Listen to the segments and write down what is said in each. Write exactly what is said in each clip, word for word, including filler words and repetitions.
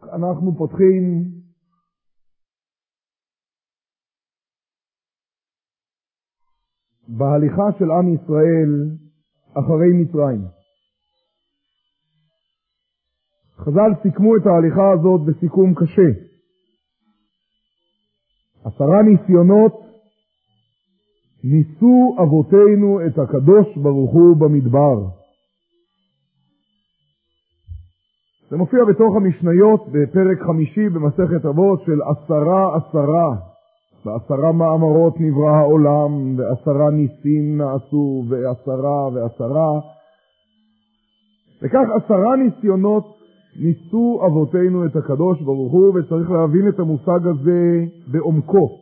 אנחנו פותחים בהליכה של עם ישראל אחרי מצרים. חז"ל סיכמו את ההליכה הזאת בסיכום קשה. עשרה ניסיונות ניסו אבותינו את הקדוש ברוך הוא במדבר. זה מופיע בתוך המשניות בפרק חמישי במסכת אבות של עשרה עשרה. בעשרה מאמרות נברא העולם, ועשרה ניסים נעשו, ועשרה ועשרה. וכך עשרה ניסיונות ניסו אבותינו את הקדוש ברוך הוא, וצריך להבין את המושג הזה בעומקו.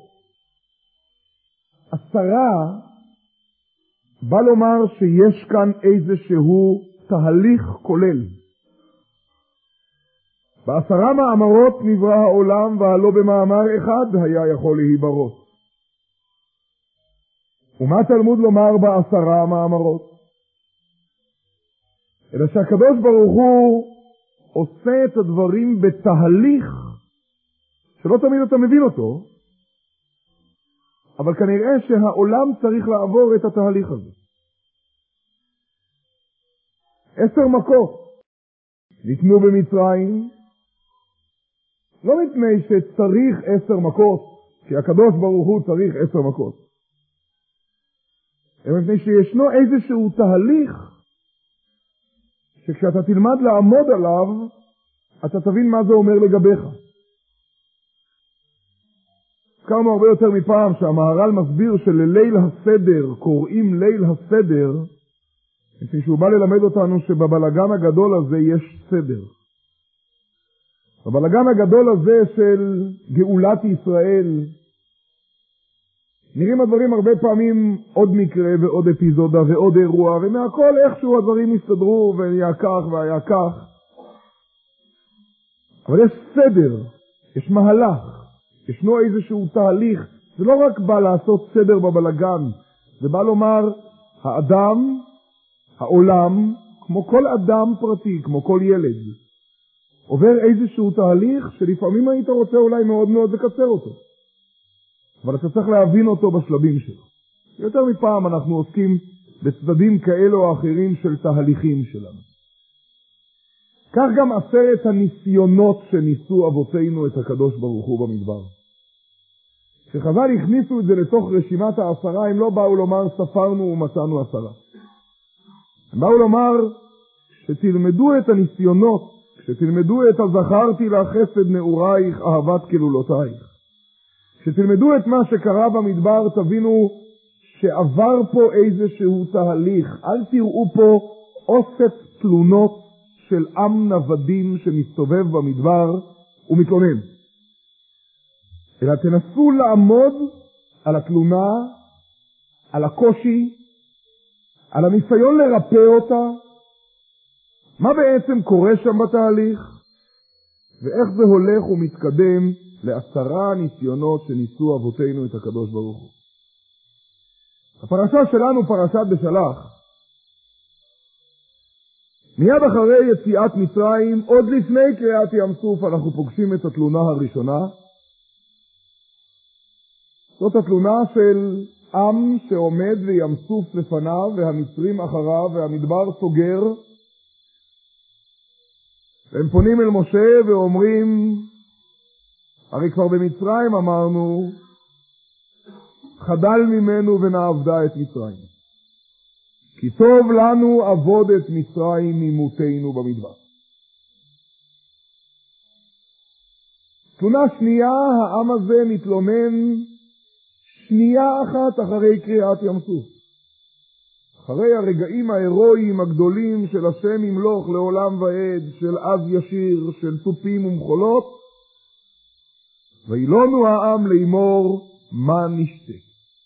עשרה בא לומר שיש כאן איזשהו תהליך כולל. בעשרה מאמרות נברא העולם, והלא במאמר אחד היה יכול להיברות. ומה תלמוד לומר בעשרה מאמרות? אלא שהקדוש ברוך הוא עושה את הדברים בתהליך שלא תמיד אתה מבין אותו, אבל כנראה שהעולם צריך לעבור את התהליך הזה. עשר מכות ניתנו במצרים, לא מפני שצריך עשר מכות, כי הקדוש ברוך הוא צריך עשר מכות, אלא מפני שישנו איזשהו תהליך שכשאתה תלמד לעמוד עליו, אתה תבין מה זה אומר לגביך. הזכרנו הרבה יותר מפעם שהמהר"ל מסביר שלליל הסדר קוראים ליל הסדר, מפני שהוא בא ללמד אותנו שבבלגן הגדול הזה יש סדר. בבלגן הגדול הזה של גאולת ישראל נראים הדברים הרבה פעמים עוד מקרה ועוד אפיזודה ועוד אירוע, ומהכל איכשהו הדברים הסתדרו והיה כך והיה כך. אבל יש סדר, יש מהלך, ישנו איזשהו תהליך. זה לא רק בא לעשות סדר בבלגן, זה בא לומר האדם, העולם, כמו כל אדם פרטי, כמו כל ילד, עובר איזשהו תהליך שלפעמים היית רוצה אולי מאוד מאוד לקצר אותו, אבל אתה צריך להבין אותו בשלבים שלו. יותר מפעם אנחנו עוסקים בצדדים כאלו או אחרים של תהליכים שלנו. כך גם עשרת הניסיונות שניסו אבותינו את הקדוש ברוך הוא במדבר. כשחז"ל הכניסו את זה לתוך רשימת העשרה, הם לא באו לומר ספרנו ומצאנו עשרה. הם באו לומר שתלמדו את הניסיונות, כשתלמדו את הזכרתי לך חסד נעורייך אהבת כלולותייך. כשתלמדו את מה שקרה במדבר, תבינו שעבר פה איזשהו תהליך. אל תראו פה אוסף תלונות של עם נוודים שמסתובב במדבר ומתלונן, אלא תנסו לעמוד על התלונה, על הקושי, על הניסיון לרפא אותה, מה בעצם קורה שם בתהליך, ואיך זה הולך ומתקדם לעשרה ניסיונות שניסו אבותינו את הקדוש ברוך הוא. הפרשה שלנו, פרשת בשלח, מיד אחרי יציאת מצרים, עוד לפני קריאת ים סוף, אנחנו פוגשים את התלונה הראשונה. זאת התלונה של עם שעומד וים סוף לפניו והמצרים אחריו והמדבר סוגר, והם פונים אל משה ואומרים, הרי כבר במצרים אמרנו, חדל ממנו ונעבדה את מצרים. כי טוב לנו עבוד את מצרים ממותנו במדבר. תלונה שנייה, העם הזה מתלונן שנייה אחת אחרי קריאת ים סוף. אחרי הרגעים ההירואיים הגדולים של השם ימלוך לעולם ועד, של עז ישיר, של תופים ומחולות, וילונו העם לאמור מה נשתה.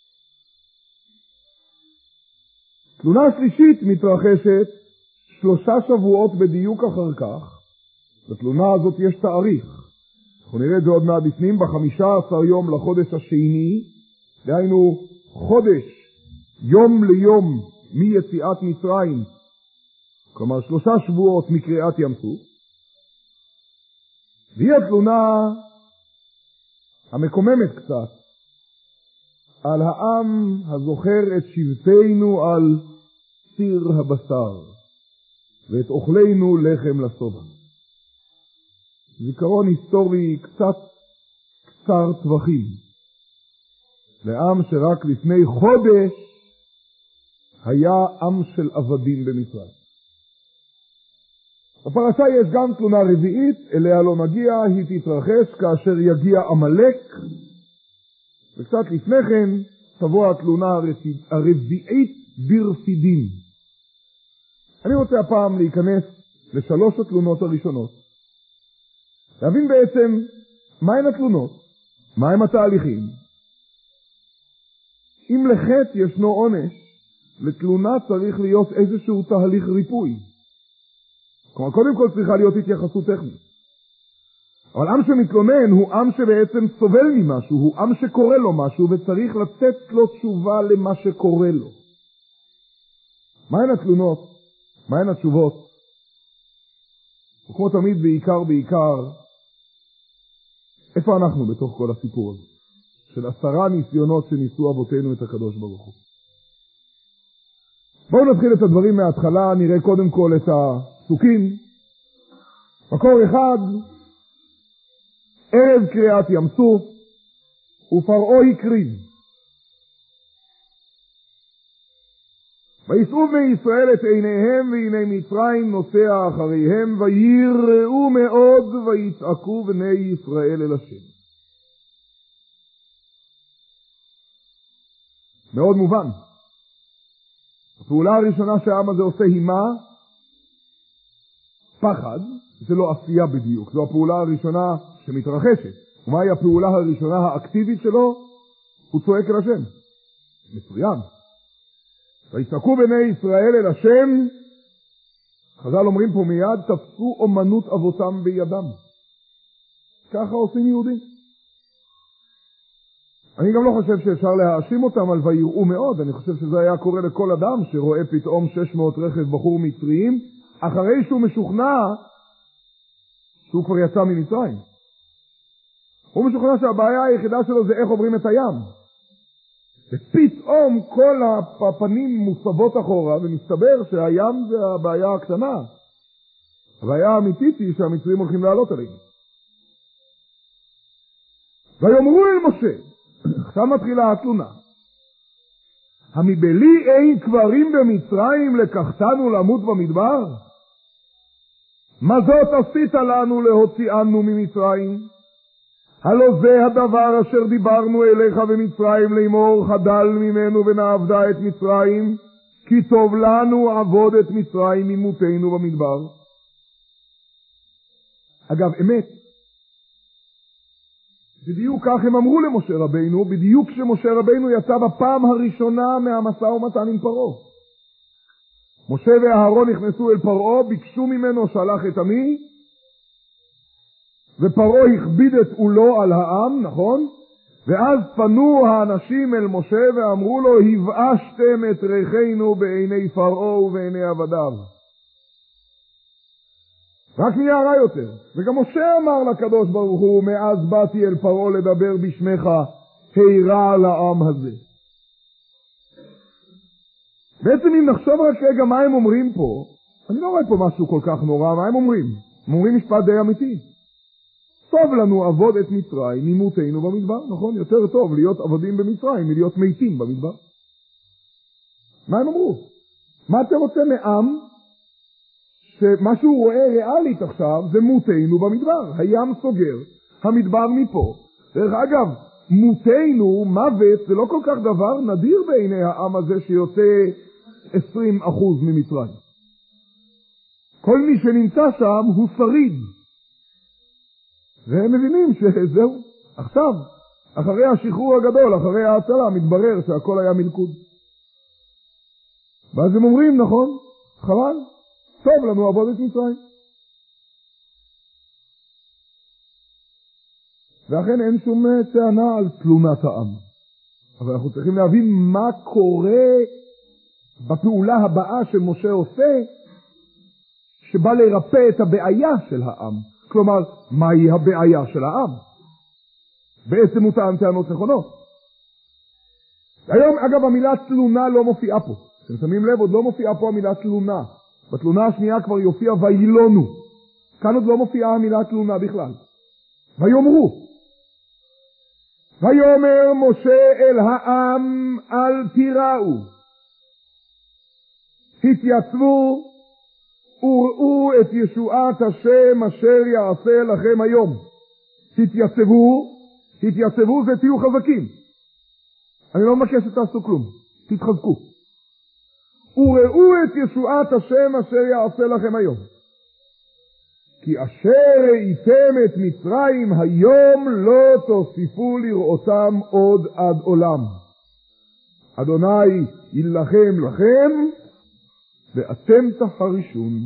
תלונה שלישית מתרחשת שלושה שבועות בדיוק אחר כך. בתלונה הזאת יש תאריך. אנחנו נראה את זה עוד מעט בפנים, בחמישה עשר יום לחודש השני, דהיינו חודש, יום ליום מיציאת מצרים, כלומר שלושה שבועות מקריאת ים סוף. והיא התלונה המקוממת קצת על העם הזוכר את שבטנו על סיר הבשר ואת אוכלנו לחם לשובע. זיכרון היסטורי קצת קצר טווחים לעם שרק לפני חודש היה עם של עבדים במצרים. בפרשה יש גם תלונה רביעית, אליה לא נגיע, היא תתרחש כאשר יגיע עמלק, וקצת לפני כן תבוא התלונה הרביעית ברפידים. אני רוצה הפעם להיכנס לשלוש התלונות הראשונות, להבין בעצם מהן התלונות, מהם התהליכים. אם לחטא ישנו עונש, לתלונה צריך להיות איזשהו תהליך ריפוי. כלומר, קודם כל צריכה להיות התייחסות טכנית. אבל עם שמתלונן הוא עם שבעצם סובל ממשהו, הוא עם שקורה לו משהו וצריך לתת לו תשובה למה שקורה לו. מהן התלונות? מהן התשובות? וכמו תמיד בעיקר בעיקר, איפה אנחנו בתוך כל הסיפור הזה? של עשרה ניסיונות שניסו אבותינו את הקדוש ברוך הוא. בואו נתחיל את הדברים מההתחלה, נראה קודם כל את הפסוקים. מקור אחד, ערב קריאת ים סוף, ופרעה הקריב. וישאו בני ישראל את עיניהם, והנה מצרים נוסע אחריהם, ויראו מאוד, ויצעקו בני ישראל אל השם. מאוד מובן. הפעולה הראשונה שהעם הזה עושה היא מה? פחד. זה לא עשייה בדיוק, זו הפעולה הראשונה שמתרחשת. ומהי הפעולה הראשונה האקטיבית שלו? הוא צועק אל השם. מצוין. ויצעקו בני ישראל אל השם, חז"ל אומרים פה מיד, תפסו אומנות אבותם בידם. ככה עושים יהודים. אני גם לא חושב שאפשר להאשים אותם על ויראו מאוד, אני חושב שזה היה קורה לכל אדם שרואה פתאום שש מאות רכב בחור מצריים, אחרי שהוא משוכנע שהוא כבר יצא ממצרים. הוא משוכנע שהבעיה היחידה שלו זה איך עוברים את הים. ופתאום כל הפנים מוסבות אחורה, ומסתבר שהים זה הבעיה הקטנה. הבעיה האמיתית היא שהמצרים הולכים לעלות עליהם. ויאמרו אל משה, עכשיו מתחילה התלונה, המבלי אין קברים במצרים לקחתנו למות במדבר? מה זאת עשית לנו להוציאנו ממצרים? הלא זה הדבר אשר דיברנו אליך במצרים לאמור, חדל ממנו ונעבדה את מצרים, כי טוב לנו עבוד את מצרים ממותנו במדבר. אגב, אמת, בדיוק כך הם אמרו למשה רבינו, בדיוק כשמשה רבינו יצא בפעם הראשונה מהמשא ומתן עם פרעה. משה ואהרון נכנסו אל פרעה, ביקשו ממנו שלח את עמי, ופרעה הכביד את עולו על העם, נכון? ואז פנו האנשים אל משה ואמרו לו, הבאשתם את ריחנו בעיני פרעה ובעיני עבדיו. רק נהיה רע יותר. וגם משה אמר לקדוש ברוך הוא, מאז באתי אל פרעה לדבר בשמך, הירא לעם הזה. בעצם אם נחשוב רק רגע מה הם אומרים פה, אני לא רואה פה משהו כל כך נורא, מה הם אומרים? הם אומרים משפט די אמיתי. טוב לנו עבוד את מצרים ממותנו במדבר, נכון? יותר טוב להיות עבדים במצרים מלהיות מתים במדבר. מה הם אמרו? מה אתה רוצה מעם שמה שהוא רואה ריאלית עכשיו זה מותנו במדבר? הים סוגר, המדבר מפה. דרך אגב, מותנו, מוות, זה לא כל כך דבר נדיר בעיני העם הזה שיוצא עשרים אחוז ממצרים. כל מי שנמצא שם הוא שריד. והם מבינים שזהו, עכשיו, אחרי השחרור הגדול, אחרי ההצלה, מתברר שהכל היה מלכוד. ואז הם אומרים, נכון, חבל, טוב לנו עבוד את מצרים. ואכן אין שום טענה על תלונת העם. אבל אנחנו צריכים להבין מה קורה בפעולה הבאה שמשה עושה, שבא לרפא את הבעיה של העם. כלומר, מהי הבעיה של העם? בעצם הוא טען טענות נכונות. היום, אגב, המילה תלונה לא מופיעה פה. אתם שמים לב, עוד לא מופיעה פה המילה תלונה. בתלונה השנייה כבר יופיע וילונו. כאן עוד לא מופיעה המילה תלונה בכלל. ויאמרו. ויאמר משה אל העם אל תיראו. התייצבו וראו את ישועת השם אשר יעשה לכם היום. תתייצבו, תתייצבו זה תהיו חזקים. אני לא מבקש שתעשו כלום, תתחזקו. וראו את ישועת השם אשר יעשה לכם היום. כי אשר ראיתם את מצרים היום לא תוסיפו לראותם עוד עד עולם. אדוני ילחם לכם ואתם תחרישון.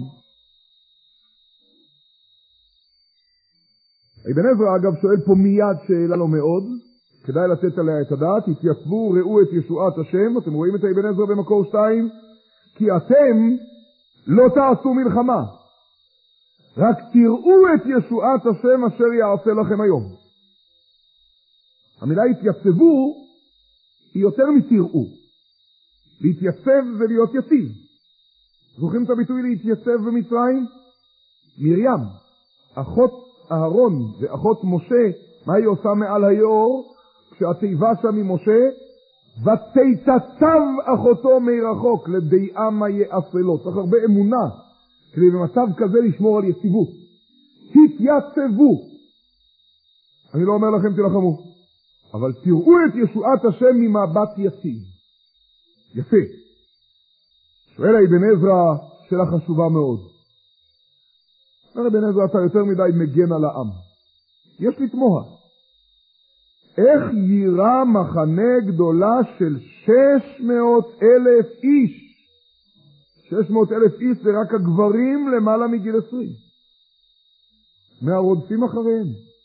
אבן עזרא אגב שואל פה מיד שאלה לו מאוד, כדאי לתת עליה את הדעת. התייצבו ראו את ישועת השם, אתם רואים את אבן עזרא במקור שתיים, כי אתם לא תעשו מלחמה, רק תראו את ישועת השם אשר יעשה לכם היום. המילה התייצבו היא יותר מתראו. להתייצב ולהיות יציב. זוכרים את הביטוי להתייצב במצרים? מרים, אחות אהרון ואחות משה, מה היא עושה מעל היאור? כשהתיבה שם ממשה, ותיתצב אחותו מרחוק לדעה מה יעשה לו. צריך הרבה אמונה כדי במצב כזה לשמור על יציבות. התייצבו. אני לא אומר לכם תלחמו, אבל תראו את ישועת השם ממבט יציב. יפה. שואל אבן עזרא שאלה חשובה מאוד. אומר אבן עזרא, אתה יותר מדי מגן על העם. יש לי תמוה. איך יירא מחנה גדולה של שש מאות אלף איש? שש מאות אלף איש זה רק הגברים למעלה מגיל עשרים. מהרודפים אחריהם.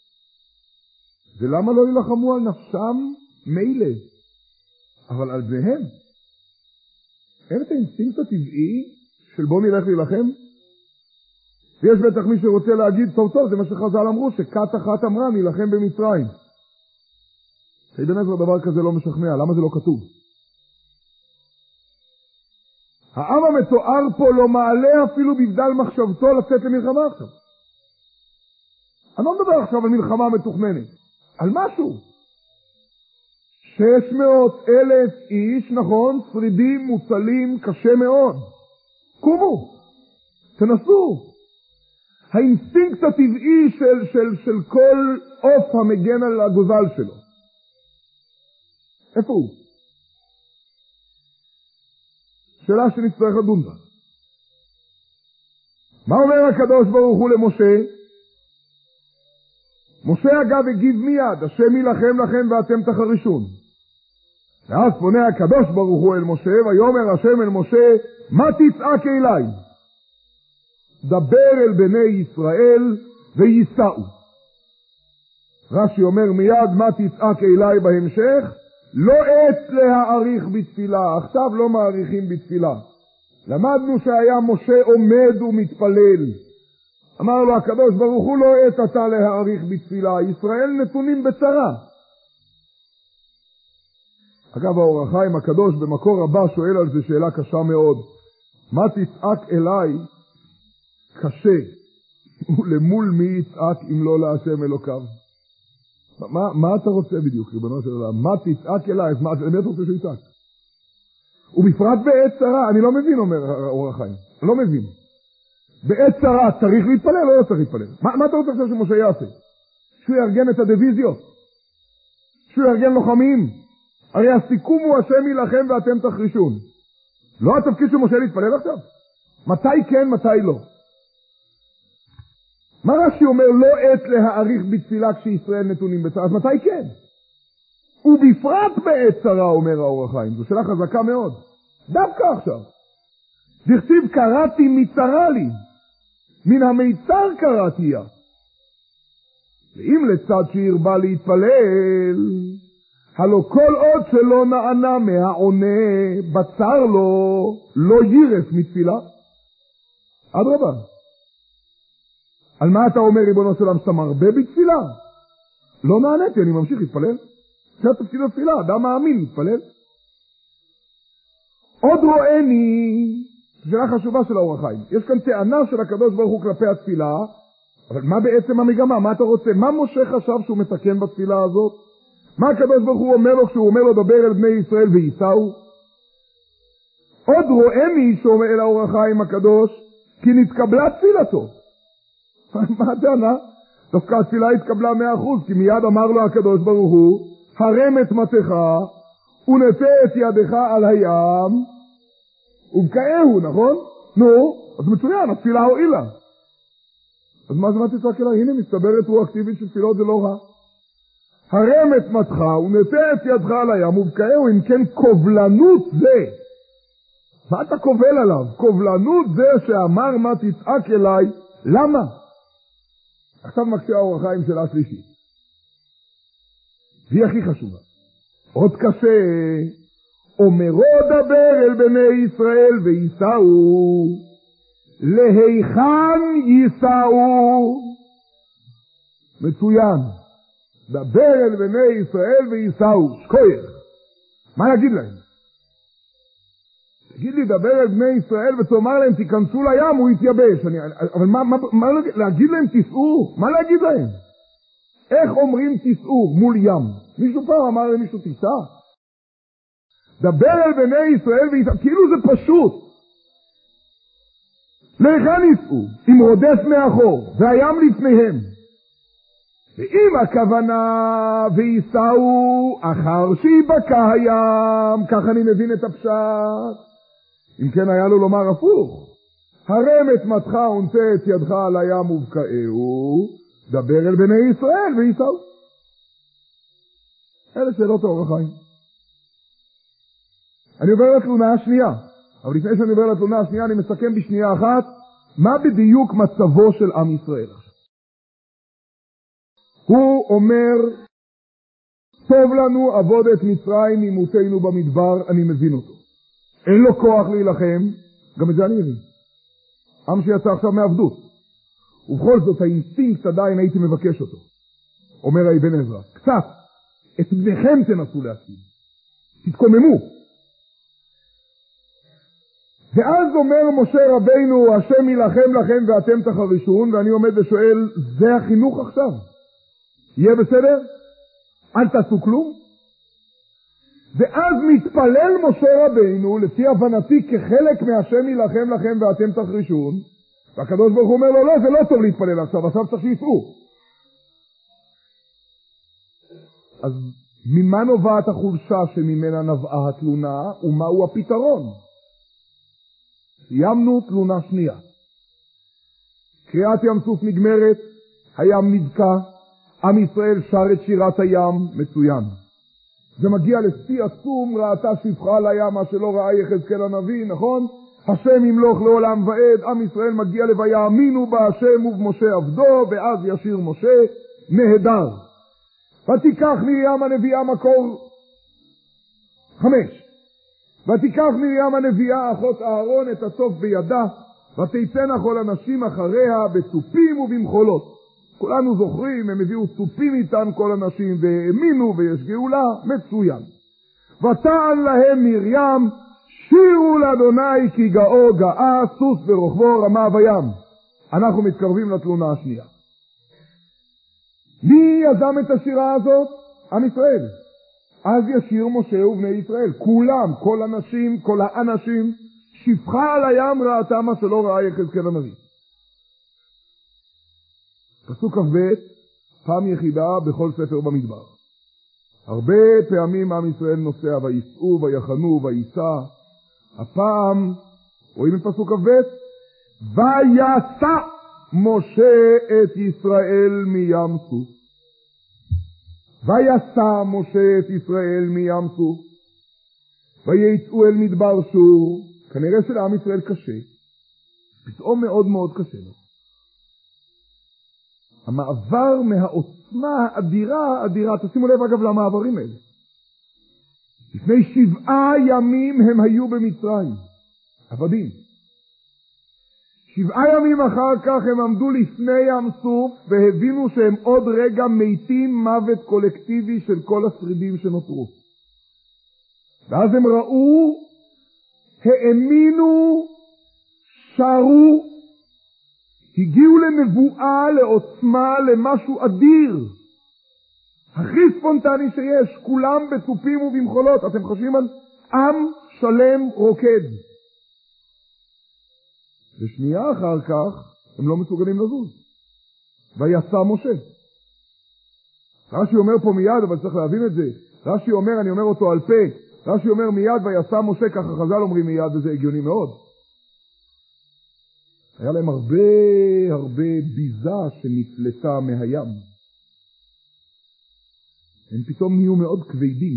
ולמה לא ילחמו על נפשם? מילא. אבל על בניהם. אין את האינסטינקט הטבעי של בוא נלך להילחם? ויש בטח מי שרוצה להגיד, טוב טוב, זה מה שחז"ל אמרו, שכת אחת אמרה, נילחם במצרים. אבן עזרא דבר כזה לא משכנע, למה זה לא כתוב? העם המתואר פה לא מעלה אפילו בבדל מחשבתו לצאת למלחמה עכשיו. אני לא מדבר עכשיו על מלחמה מתוכננת, על משהו. שש מאות אלף איש, נכון, שרידים, מוצלים, קשה מאוד. קומו, תנסו. האינסטינקט הטבעי של, של, של כל עוף המגן על הגוזל שלו. איפה הוא? שאלה שנצטרך לדון בה. מה אומר הקדוש ברוך הוא למשה? משה אגב הגיב מיד, השם ילחם לכם ואתם תחרישון. ואז פונה הקדוש ברוך הוא אל משה, ויאמר השם אל משה, מה תצעק אליי? דבר אל בני ישראל וייסעו. רש"י אומר מיד, מה תצעק אליי בהמשך? לא עת להאריך בתפילה. עכשיו לא מאריכים בתפילה. למדנו שהיה משה עומד ומתפלל. אמר לו הקדוש ברוך הוא, לא עת אתה להאריך בתפילה. ישראל נתונים בצרה. אגב, האור החיים הקדוש במקור הבא שואל על זה שאלה קשה מאוד. מה תצעק אליי? קשה. ולמול מי יצעק אם לא להשם אלוקיו? מה, מה אתה רוצה בדיוק, ריבונו של עולם? מה תצעק אליי? אז מה, למי אתה רוצה שיצעק? ובפרט בעת צרה, אני לא מבין, אומר אור החיים. אני לא מבין. בעת צרה צריך להתפלל או לא צריך להתפלל? מה, מה אתה רוצה עכשיו שמשה יעשה? שהוא יארגן את הדיוויזיות? שהוא יארגן לוחמים? הרי הסיכום הוא השם ילחם ואתם תחרישון. לא התפקיד של משה להתפלל עכשיו? מתי כן, מתי לא? מה רש"י אומר לא עת להאריך בתפילה כשישראל נתונים בצרה? אז מתי כן? ובפרט בעת צרה, אומר האור החיים. זו שאלה חזקה מאוד. דווקא עכשיו. דכתיב קראתי מצרה לי. מן המיצר קראתי יה. ואם לצד שירבה להתפלל, הלא כל עוד שלא נענה מהעונה, בצר לו, לא יירף מתפילה. אדרבה. על מה אתה אומר ריבונו של עולם שאתה מרבה בתפילה? לא נעניתי, אני ממשיך להתפלל. זה תפקיד התפילה, אדם מאמין להתפלל. עוד רואני, שאלה חשובה של האור החיים. יש כאן טענה של הקדוש ברוך הוא כלפי התפילה, אבל מה בעצם המגמה? מה אתה רוצה? מה משה חשב שהוא מתקן בתפילה הזאת? מה הקדוש ברוך הוא אומר לו כשהוא אומר לו דבר אל בני ישראל וייסעו? עוד רואני שאומר אל האור החיים הקדוש, כי נתקבלה תפילתו. מה הטענה? דווקא התפילה התקבלה מאה אחוז, כי מיד אמר לו הקדוש ברוך הוא, הרם את מטך ונטה את ידך על הים ובקעהו, נכון? נו, אז מצוין, התפילה הועילה. אז מה זה מה תצעק אליי? הנה מסתברת רוח אקטיבית של תפילות, זה לא רע. הרם את מטך ונטה את ידך על הים ובקעהו, אם כן קובלנות זה. מה אתה קובל עליו? קובלנות זה שאמר מה תצעק אליי, למה? עכשיו מקשה האור החיים שאלה שלישית. והיא הכי חשובה. עוד קשה, אומרו דבר אל בני ישראל וייסעו, להיכן ייסעו? מצוין. דבר אל בני ישראל וייסעו, שכוייך. מה להגיד להם? תגיד לי, דבר אל בני ישראל ותאמר להם, תיכנסו לים, הוא יתייבש. אני, אבל מה, מה, מה להגיד להם תיסעו? מה להגיד להם? איך אומרים תיסעו מול ים? מישהו פעם אמר למישהו תיסע? דבר אל בני ישראל וייסעו, כאילו זה פשוט. להיכן ייסעו? אם רודף מאחור, והים לפניהם. ואם הכוונה וייסעו אחר שיבקע הים, כך אני מבין את הפשט. אם כן היה לו לומר הפוך, הרם את מטך ונטה את ידך על הים ובקעהו, דבר אל בני ישראל וייסעו. אלה שאלות האור החיים. אני עובר לתלונה השנייה, אבל לפני שאני עובר לתלונה השנייה אני מסכם בשנייה אחת מה בדיוק מצבו של עם ישראל. הוא אומר, טוב לנו עבוד את מצרים ממותנו במדבר, אני מבין אותו. אין לו כוח להילחם, גם את זה אני מבין. עם שיצא עכשיו מעבדות. ובכל זאת האינסטינקט עדיין הייתי מבקש אותו. אומר האבן עזרא, קצת, את בניכם תנסו להציל. תתקוממו. ואז אומר משה רבינו, השם ילחם לכם ואתם תחרישון, ואני עומד ושואל, זה החינוך עכשיו? יהיה בסדר? אל תעשו כלום? ואז מתפלל משה רבינו, לפי הבנתי, כחלק מהשם ילחם לכם ואתם תחרישון, והקדוש ברוך הוא אומר לו, לא, זה לא טוב להתפלל עכשיו, עכשיו צריך שיפעו. אז ממה נובעת החולשה שממנה נבעה התלונה, ומהו הפתרון? סיימנו תלונה שנייה. קריאת ים סוף נגמרת, הים נדקה, עם ישראל שר את שירת הים, מצוין. זה מגיע לשיא עצום, ראתה שפחה על הים, מה שלא ראה יחזקאל הנביא, נכון? השם ימלוך לעולם ועד, עם ישראל מגיע ל"ויאמינו בהשם ובמשה עבדו", ואז ישיר משה, נהדר. ותיקח מרים הנביאה מקור חמש. ותיקח מרים הנביאה אחות אהרון את הצוף בידה, ותיתנה כל הנשים אחריה בצופים ובמחולות. כולנו זוכרים, הם הביאו צופים איתן כל הנשים, והאמינו ויש גאולה, מצוין. ותען להם מרים, שירו לאדוני כי גאו גאה, סוס ברוחבו רמה בים. אנחנו מתקרבים לתלונה השנייה. מי יזם את השירה הזאת? עם ישראל. אז ישיר משה ובני ישראל, כולם, כל הנשים, כל האנשים, שפחה על הים ראתה מה שלא ראה יחזקאל הנביא. פסוק כ"ב, פעם יחידה בכל ספר במדבר. הרבה פעמים עם ישראל נוסע ויסעו ויחנו וייסע. הפעם, רואים את פסוק כ"ב? ויסע משה את ישראל מים סוף. ויסע משה את ישראל מים סוף. ויצאו אל מדבר שור. כנראה שלעם ישראל קשה. פתאום מאוד מאוד קשה לו. המעבר מהעוצמה האדירה, האדירה, תשימו לב אגב למעברים האלה. לפני שבעה ימים הם היו במצרים, עבדים. שבעה ימים אחר כך הם עמדו לפני ים סוף והבינו שהם עוד רגע מתים מוות קולקטיבי של כל השרידים שנותרו. ואז הם ראו, האמינו, שרו, הגיעו לנבואה, לעוצמה, למשהו אדיר. הכי ספונטני שיש, כולם בצופים ובמחולות. אתם חושבים על עם שלם רוקד. ושנייה אחר כך הם לא מסוגלים לזוז. ויצא משה. רש"י אומר פה מיד, אבל צריך להבין את זה. רש"י אומר, אני אומר אותו על פה. רש"י אומר מיד, ויצא משה, ככה חז"ל אומרים מיד, וזה הגיוני מאוד. היה להם הרבה הרבה ביזה שנפלטה מהים. הם פתאום נהיו מאוד כבדים.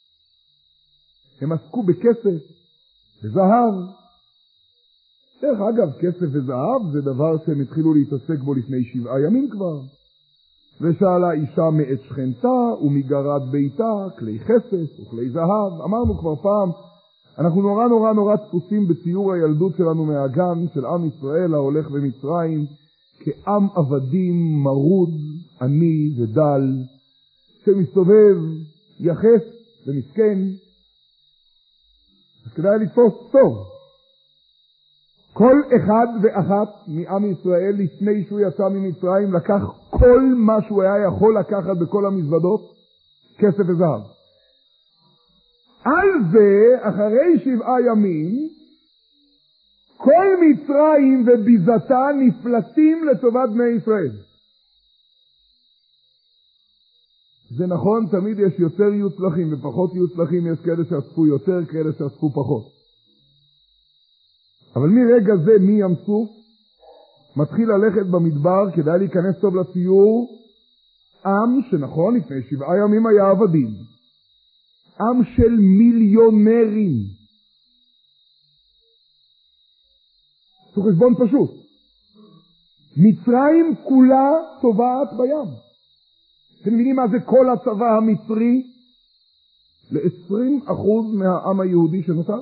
הם עסקו בכסף, בזהב. דרך אגב, כסף וזהב זה דבר שהם התחילו להתעסק בו לפני שבעה ימים כבר. ושאלה אישה מאת שכנתה ומגרד ביתה, כלי חסף וכלי זהב. אמרנו כבר פעם, אנחנו נורא נורא נורא תפוסים בציור הילדות שלנו מהגן של עם ישראל ההולך במצרים, כעם עבדים מרוד, עני ודל, שמסתובב יחס ומסכן. אז כדאי לתפוס טוב. כל אחד ואחת מעם ישראל לפני שהוא יצא ממצרים לקח כל מה שהוא היה יכול לקחת בכל המזוודות, כסף וזהב. על זה, אחרי שבעה ימים, כל מצרים וביזתה נפלטים לטובת בני ישראל. זה נכון, תמיד יש יותר יוצלחים ופחות יוצלחים, יש כאלה שאספו יותר, כאלה שאספו פחות. אבל מרגע זה, מים סוף, מתחיל ללכת במדבר, כדאי להיכנס טוב לציור, עם שנכון, לפני שבעה ימים היה עבדים. עם של מיליונרים. זה חשבון פשוט. מצרים כולה טובעת בים. אתם מבינים מה זה כל הצבא המצרי? ל-עשרים אחוז מהעם היהודי שנותר.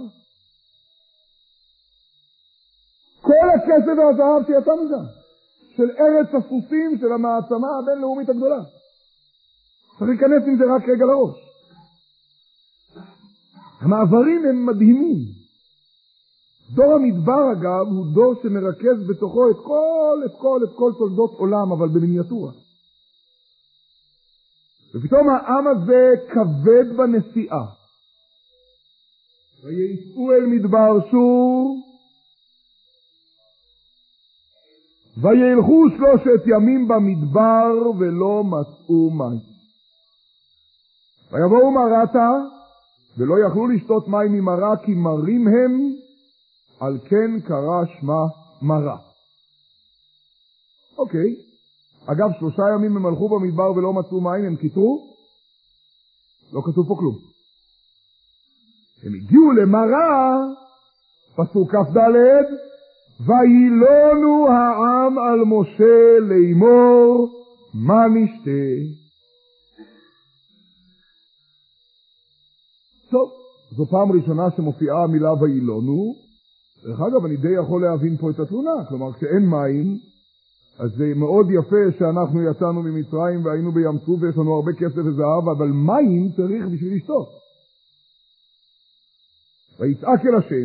כל הכסף והזהב שיצא מזה. של ארץ הסוסים של המעצמה הבינלאומית הגדולה. צריך להיכנס עם זה רק רגע לראש. המעברים הם מדהימים. דור המדבר אגב הוא דור שמרכז בתוכו את כל, את כל, את כל תולדות עולם, אבל במיניאטורה. ופתאום העם הזה כבד בנסיעה. ויצאו אל מדבר שור, וילכו שלושת ימים במדבר ולא מצאו מים. ויבואו מרתה, ולא יכלו לשתות מים ממרה, כי מרים הם, על כן קרא שמה מרה. אוקיי. אגב, שלושה ימים הם הלכו במדבר ולא מצאו מים, הם קיטרו? לא כתוב פה כלום. הם הגיעו למרה, פסוק כ"ד, וילונו העם על משה לאמור, מה נשתה? טוב, זו פעם ראשונה שמופיעה המילה וילונו. דרך אגב, אני די יכול להבין פה את התלונה. כלומר, כשאין מים, אז זה מאוד יפה שאנחנו יצאנו ממצרים והיינו בים סוף ויש לנו הרבה כסף וזהב, אבל מים צריך בשביל לשתות. ויצעק אל השם,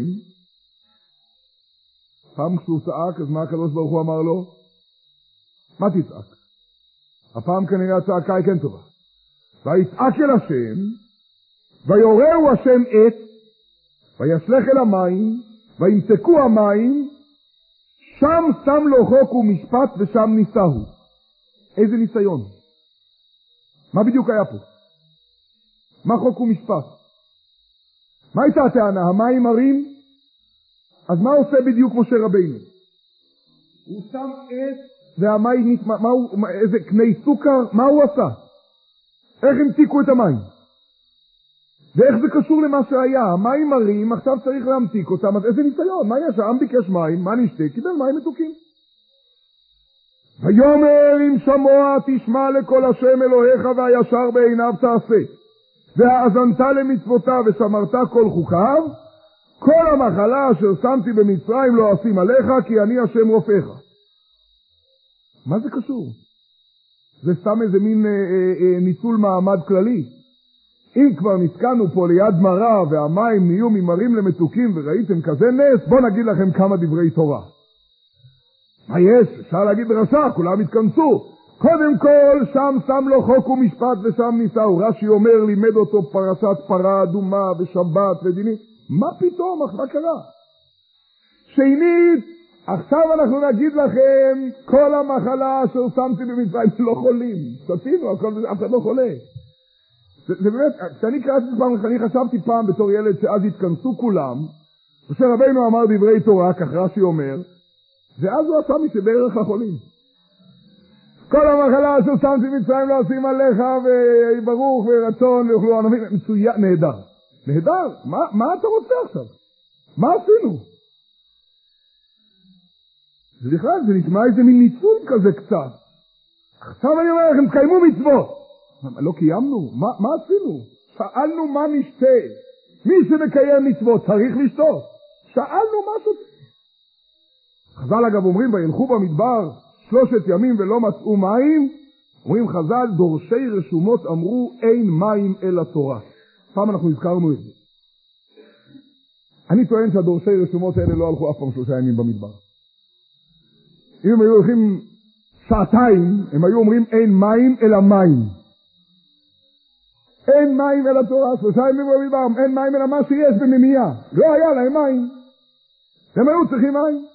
פעם כשהוא צעק, אז מה הקדוש ברוך הוא אמר לו? מה תצעק? הפעם כנראה הצעקה היא כן טובה. ויצעק אל השם, ויורהו השם עת, וישלך אל המים, וימצקו המים, שם שם לו חוק ומשפט ושם ניסהו. איזה ניסיון? מה בדיוק היה פה? מה חוק ומשפט? מה הייתה הטענה? המים מרים? אז מה עושה בדיוק משה רבינו? הוא שם עת והמים נתמ... מה הוא... איזה קני סוכר? מה הוא עשה? איך המתיקו את המים? ואיך זה קשור למה שהיה? המים מרים, עכשיו צריך להמתיק אותם, אז איזה ניסיון? מה יש? העם ביקש מים, מה נשתה? קיבל מים מתוקים. ויאמר אם שמוע תשמע לקול השם אלוהיך והישר בעיניו תעשה, והאזנת למצוותיו ושמרת כל חוקיו, כל המחלה אשר שמתי במצרים לא אשים עליך, כי אני השם רופאיך. מה זה קשור? זה סתם איזה מין אה, אה, אה, ניצול מעמד כללי. אם כבר נתקענו פה ליד מרה והמים נהיו ממרים למתוקים וראיתם כזה נס, בוא נגיד לכם כמה דברי תורה. מה יש? אפשר להגיד ברשע, כולם התכנסו. קודם כל, שם שם לו חוק ומשפט ושם ניסהו. רש"י אומר, לימד אותו פרשת פרה אדומה ושבת ודינים. מה פתאום? מה קרה? שנית, עכשיו אנחנו נגיד לכם, כל המחלה אשר שמתי במצרים לא חולים. שתינו, אף אחד לא חולה. זה, זה באמת, כשאני קראתי פעם, אני חשבתי פעם בתור ילד שאז התכנסו כולם, ושרבינו אמר דברי תורה, כך רש"י אומר, ואז הוא עשה משבערך החולים. כל המחלה אשר שמתי במצרים לא אשים עליך, וברוך ורצון ויוכלו ענבים, מצוין, נהדר. נהדר, מה, מה אתה רוצה עכשיו? מה עשינו? זה בכלל, זה נשמע איזה מין ניצול כזה קצת. עכשיו אני אומר לכם, תקיימו מצוות. לא קיימנו? מה, מה עשינו? שאלנו מה נשתה. מי שמקיים מצוות צריך לשתות. שאלנו משהו. חז"ל אגב אומרים, וילכו במדבר שלושת ימים ולא מצאו מים. אומרים חז"ל, דורשי רשומות אמרו, אין מים אלא תורה. פעם אנחנו הזכרנו את זה. אני טוען שהדורשי רשומות האלה לא הלכו אף פעם שלושה ימים במדבר. אם הם היו הולכים שעתיים, הם היו אומרים אין מים אלא מים. אין מים אלא תורה, שלושה ימים במדבר, אין מים אלא מה שיש בממייה. לא היה להם מים. הם היו צריכים מים.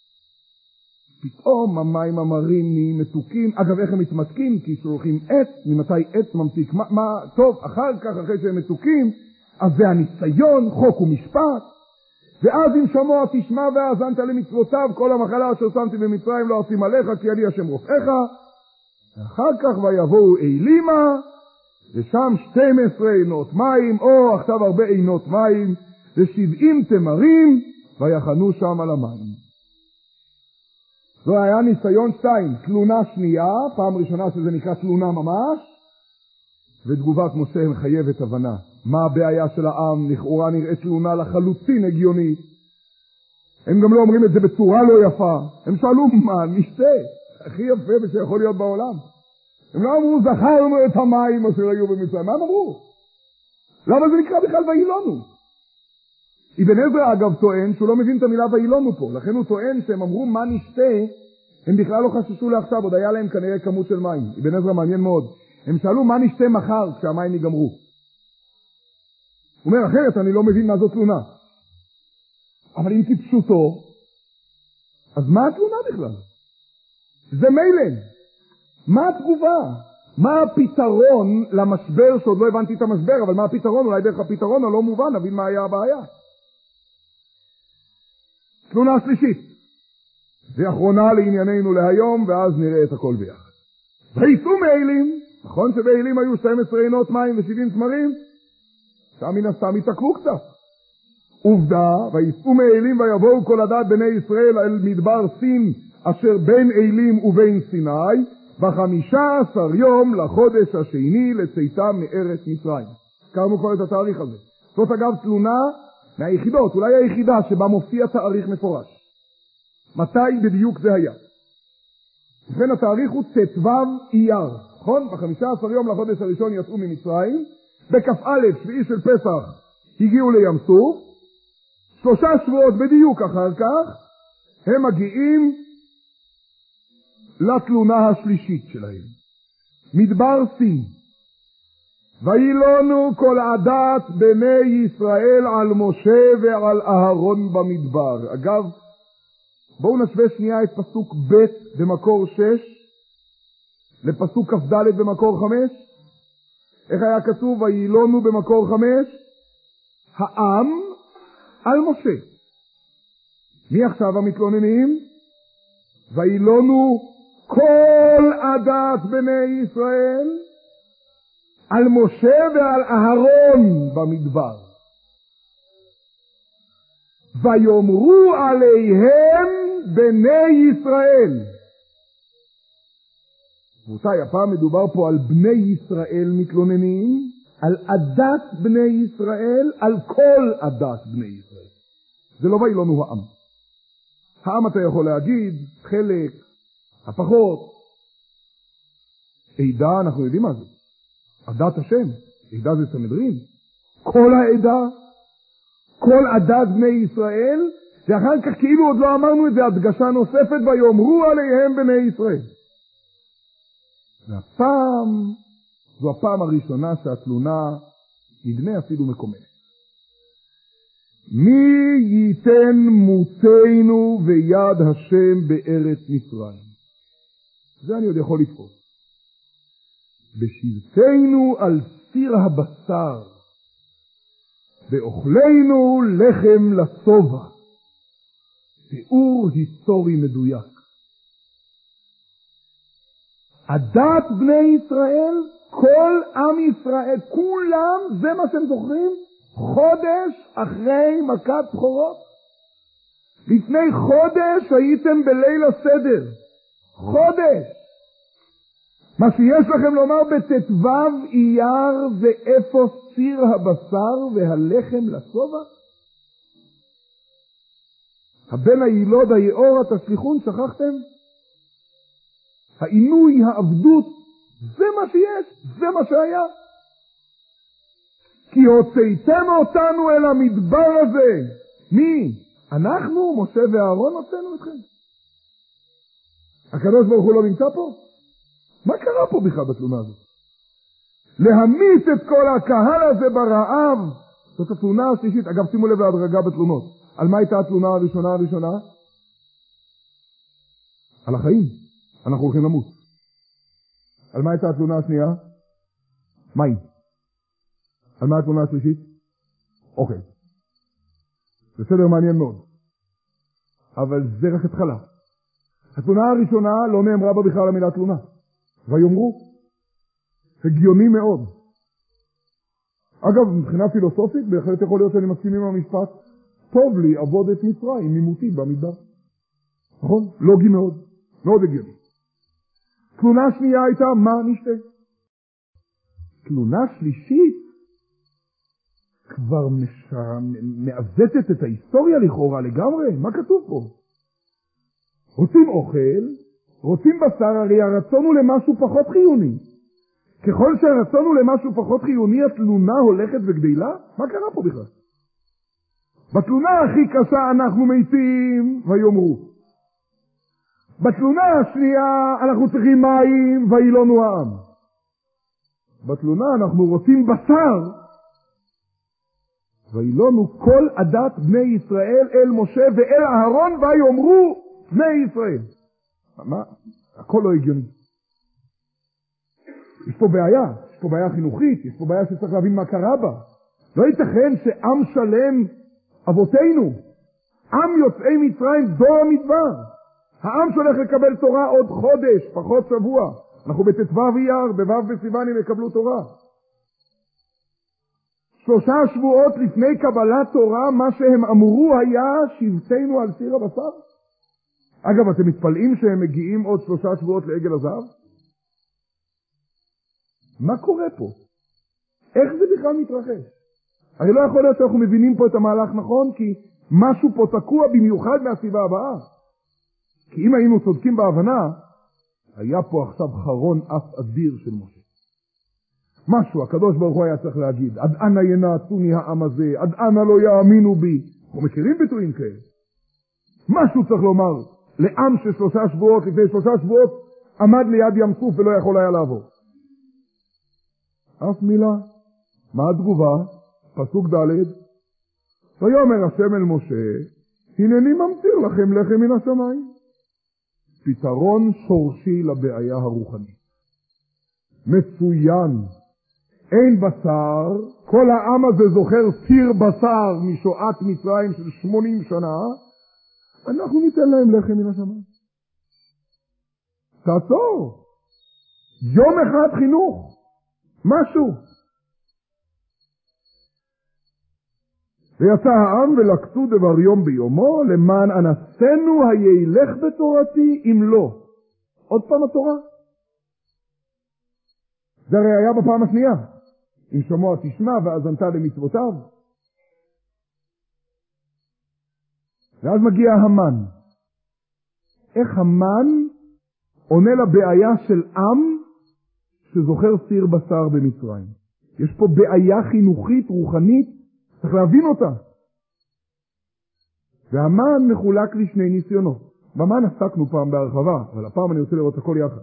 פתאום המים המרים נהיים מתוקים. אגב, איך הם מתמתקים? כי שולחים עץ, ממתי עץ ממתיק? מה, מה, טוב, אחר כך, אחרי שהם מתוקים, אז זה הניסיון, חוק ומשפט. ואז אם שמוע תשמע והאזנת למצוותיו, כל המחלה אשר שמתי במצרים לא אשים עליך, כי אני השם רופאיך. ואחר כך ויבואו אלימה, ושם שתים עשרה עינות מים, או עכשיו הרבה עינות מים, ושבעים תמרים, ויחנו שם על המים. זו היה ניסיון שתיים, תלונה שנייה, פעם ראשונה שזה נקרא תלונה ממש, ותגובת משה מחייבת הבנה. מה הבעיה של העם? לכאורה נראה תלונה לחלוטין הגיונית. הם גם לא אומרים את זה בצורה לא יפה. הם שאלו מה נשתה, הכי יפה שיכול להיות בעולם. הם לא אמרו זכרנו את המים אשר היו במצרים. מה הם אמרו? למה זה נקרא בכלל וילונו? אבן עזרא אגב טוען שהוא לא מבין את המילה וילונו פה. לכן הוא טוען שהם אמרו מה נשתה, הם בכלל לא חששו לעכשיו, עוד היה להם כנראה כמות של מים. אבן עזרא מעניין מאוד. הם שאלו מה נשתה מחר כשהמים ייגמרו. הוא אומר אחרת אני לא מבין מה זו תלונה. אבל אם כפשוטו, אז מה התלונה בכלל? זה מילא. מה התגובה? מה הפתרון למשבר שעוד לא הבנתי את המשבר, אבל מה הפתרון? אולי דרך הפתרון הלא מובן, נבין מה היה הבעיה. תלונה שלישית. זה אחרונה לענייננו להיום, ואז נראה את הכל ביחד. ויצאו מאלים, נכון שבאלים היו שתים עשרה עינות מים ו-שבעים תמרים? שם מן הסתם התעכבו קצת. עובדה, ויצאו מאלים ויבואו כל עדת בני ישראל אל מדבר סין, אשר בין אלים ובין סיני, בחמישה עשר יום לחודש השני לצאתם מארץ מצרים. קראנו כבר את התאריך הזה. זאת אגב תלונה מהיחידות, אולי היחידה שבה מופיע תאריך מפורש. מתי בדיוק זה היה? ובכן התאריך הוא ט"ו אייר, נכון? בחמישה עשר יום לחודש הראשון יצאו ממצרים, בכ"א שביעי של פסח הגיעו לים סוף, שלושה שבועות בדיוק אחר כך הם מגיעים לתלונה השלישית שלהם. מדבר סין. וילונו כל עדת בני ישראל על משה ועל אהרון במדבר. אגב, בואו נשווה שנייה את פסוק ב' במקור שש לפסוק כ"ד במקור חמש. איך היה כתוב? וילונו במקור חמש העם על משה. מי עכשיו המתלוננים? וילונו כל עדת בני ישראל על משה ועל אהרון במדבר. ויאמרו עליהם בני ישראל. רבותיי, הפעם מדובר פה על בני ישראל מתלוננים, על עדת בני ישראל, על כל עדת בני ישראל. זה לא וילונו העם. העם אתה יכול להגיד, חלק, הפחות. עדה, אנחנו יודעים מה זה. עדת השם. עדה זה סנהדרין. כל העדה, כל עדת בני ישראל, ואחר כך כאילו עוד לא אמרנו את זה, הדגשה נוספת, ויאמרו עליהם בני ישראל. והפעם, זו הפעם הראשונה שהתלונה נדמה אפילו מקוממת. מי ייתן מותנו ויד השם בארץ מצרים? זה אני עוד יכול לתפוס. בשבתנו על סיר הבשר, ואוכלנו לחם לשובע. תיאור היסטורי מדויק. עדת בני ישראל, כל עם ישראל, כולם, זה מה שהם זוכרים, חודש אחרי מכת בכורות. לפני חודש הייתם בליל הסדר. חודש. מה שיש לכם לומר בתתוו אייר ואיפה סיר הבשר והלחם לשובע? הבן הילוד היאור התשליכון, שכחתם? העינוי, העבדות, זה מה שיש, זה מה שהיה. כי הוצאתם אותנו אל המדבר הזה. מי? אנחנו, משה ואהרון, הוצאנו אתכם. הקדוש ברוך הוא לא נמצא פה? מה קרה פה בכלל בתלונה הזאת? להמית את כל הקהל הזה ברעב. זאת התלונה השלישית. אגב, שימו לב להדרגה בתלונות. על מה הייתה התלונה הראשונה הראשונה? על החיים. אנחנו הולכים למות. על מה הייתה התלונה השנייה? מים. על מה התלונה השלישית? אוקיי. זה סדר מעניין מאוד. אבל זה רק התחלה. התלונה הראשונה לא נאמרה בה בכלל המילה תלונה. ויאמרו, הגיוני מאוד. אגב, מבחינה פילוסופית, בהחלט יכול להיות שאני מסכים עם המשפט, טוב לי עבוד את מצרים, ממותי במדבר. נכון? לוגי מאוד. מאוד הגיוני. תלונה שנייה הייתה, מה נשתה? תלונה שלישית, כבר מעוותת את ההיסטוריה לכאורה לגמרי. מה כתוב פה? רוצים אוכל, רוצים בשר, הרי הרצון הוא למשהו פחות חיוני. ככל שהרצון הוא למשהו פחות חיוני, התלונה הולכת וגדילה? מה קרה פה בכלל? בתלונה הכי קשה אנחנו מתים, ויאמרו. בתלונה השנייה אנחנו צריכים מים, וילונו העם. בתלונה אנחנו רוצים בשר, וילונו כל עדת בני ישראל אל משה ואל אהרון, ויאמרו בני ישראל. מה? הכל לא הגיוני. יש פה בעיה, יש פה בעיה חינוכית, יש פה בעיה שצריך להבין מה קרה בה. לא ייתכן שעם שלם, אבותינו, עם יוצאי מצרים, דור המדבר, העם שהולך לקבל תורה עוד חודש, פחות שבוע. אנחנו בתתוו אייר, בו' בסיוון הם יקבלו תורה. שלושה שבועות לפני קבלת תורה, מה שהם אמרו היה, שבתנו על סיר הבשר. אגב, אתם מתפלאים שהם מגיעים עוד שלושה שבועות לעגל הזהב? מה קורה פה? איך זה בכלל מתרחש? הרי לא יכול להיות שאנחנו מבינים פה את המהלך נכון, כי משהו פה תקוע במיוחד מהסיבה הבאה. כי אם היינו צודקים בהבנה, היה פה עכשיו חרון אף אדיר של משה. משהו, הקדוש ברוך הוא היה צריך להגיד, עד אנה ינעצוני העם הזה, עד אנה לא יאמינו בי. אנחנו מכירים ביטויים כאלה. משהו צריך לומר לעם של שלושה שבועות, לפני שלושה שבועות, עמד ליד ים סוף ולא יכול היה לעבור. אף מילה. מה התגובה? פסוק ד' ויאמר השם אל משה, הנני ממטיר לכם לחם מן השמיים. פתרון שורשי לבעיה הרוחנית. מצוין. אין בשר, כל העם הזה זוכר סיר בשר משואת מצרים של שמונים שנה, אנחנו ניתן להם לחם מן השמיים. תעצור. יום אחד חינוך. משהו. ויצא העם ולקטו דבר יום ביומו, למען אנסנו הילך בתורתי אם לא. עוד פעם התורה. זה הרי היה בפעם השנייה. אם שמוע תשמע והאזנת למצוותיו. ואז מגיע המן. איך המן עונה לבעיה של עם שזוכר סיר בשר במצרים? יש פה בעיה חינוכית, רוחנית, צריך להבין אותה. והמן מחולק לשני ניסיונות. במן עסקנו פעם בהרחבה, אבל הפעם אני רוצה לראות הכל יחד.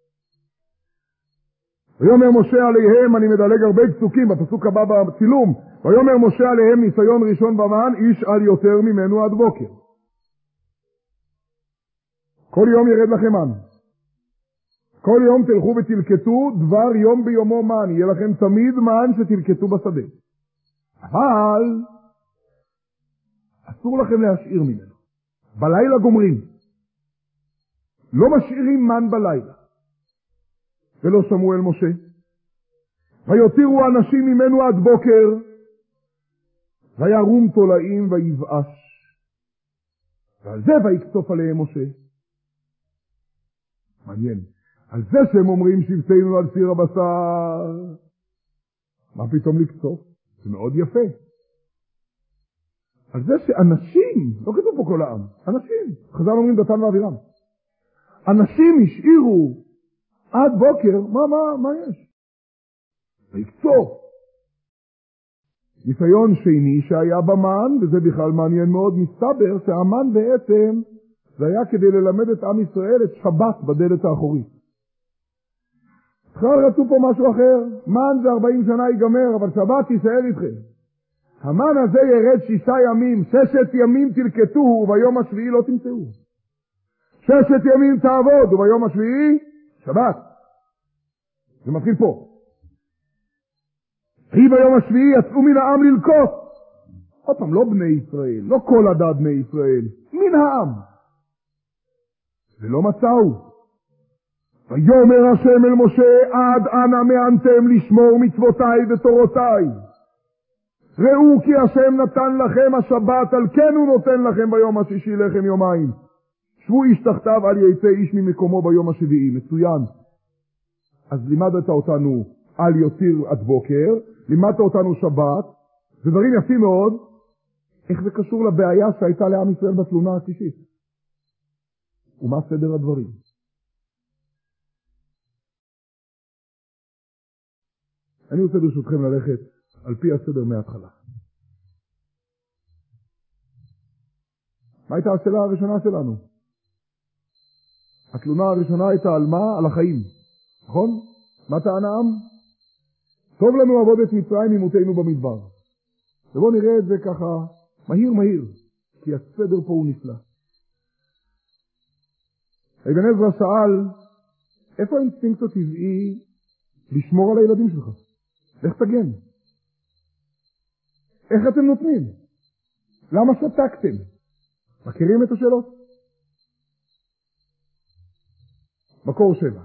ויאמר משה עליהם, אני מדלג הרבה פסוקים, בפסוק הבא בצילום, ויאמר משה עליהם ניסיון ראשון במן, איש על יותר ממנו עד בוקר. כל יום ירד לכם מן. כל יום תלכו ותלקטו דבר יום ביומו מן, יהיה לכם תמיד מן שתלקטו בשדה. אבל אסור לכם להשאיר ממנו. בלילה גומרים. לא משאירים מן בלילה. ולא שמעו אל משה. ויותירו אנשים ממנו עד בוקר, וירום תולעים ויבאש. ועל זה ויקצוף עליהם משה. מעניין. על זה שהם אומרים שבטנו על סיר הבשר. מה פתאום לקצוף? זה מאוד יפה. על זה שאנשים, לא כתוב פה כל העם, אנשים, חז"ל אומרים דתן ואבירם. אנשים השאירו עד בוקר, מה, מה, מה יש? ויקצוף. ניסיון שני שהיה במן, וזה בכלל מעניין מאוד, מסתבר שהמן בעצם זה היה כדי ללמד את עם ישראל את שבת בדלת האחורית. בכלל רצו פה משהו אחר, מן זה ארבעים שנה ייגמר, אבל שבת תישאר איתכם. המן הזה ירד שישה ימים, ששת ימים תלקטוהו, וביום השביעי לא תמצאו. ששת ימים תעבוד, וביום השביעי שבת. זה מתחיל פה. היא ביום השביעי יצאו מן העם ללקוט. עוד פעם, לא בני ישראל, לא כל עדת בני ישראל, מן העם. ולא מצאו. ויאמר השם אל משה, עד אנה מענתם לשמור מצוותיי ותורותיי. ראו כי השם נתן לכם השבת, על כן הוא נותן לכם ביום השישי לחם יומיים. שבו איש תחתיו, אל יצא איש ממקומו ביום השביעי. מצוין. אז לימדת אותנו על יותיר עד בוקר, לימדת אותנו שבת, זה דברים יפים מאוד. איך זה קשור לבעיה שהייתה לעם ישראל בתלונה השישית? ומה סדר הדברים? אני רוצה ברשותכם ללכת על פי הסדר מההתחלה. מה הייתה השאלה הראשונה שלנו? התלונה הראשונה הייתה על מה? על החיים. נכון? מה טען העם? טוב לנו עבוד את מצרים ממותנו במדבר. ובואו נראה את זה ככה מהיר מהיר, כי הסדר פה הוא נפלא. אבן עזרא שאל, איפה האינסטינקט הטבעי לשמור על הילדים שלך? איך תגן? איך אתם נותנים? למה שתקתם? מכירים את השאלות? מקור שבע.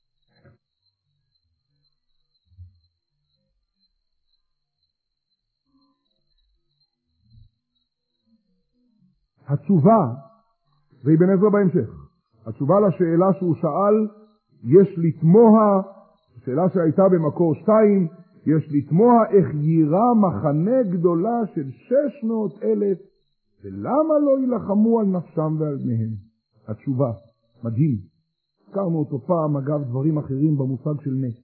התשובה, ואבן עזרא בהמשך, התשובה לשאלה שהוא שאל, יש לתמוה, שאלה שהייתה במקור שתיים, יש לתמוה איך יירה מחנה גדולה של שש מאות אלף, ולמה לא ילחמו על נפשם ועל בניהם? התשובה, מדהים. הזכרנו אותו פעם, אגב, דברים אחרים במושג של נס.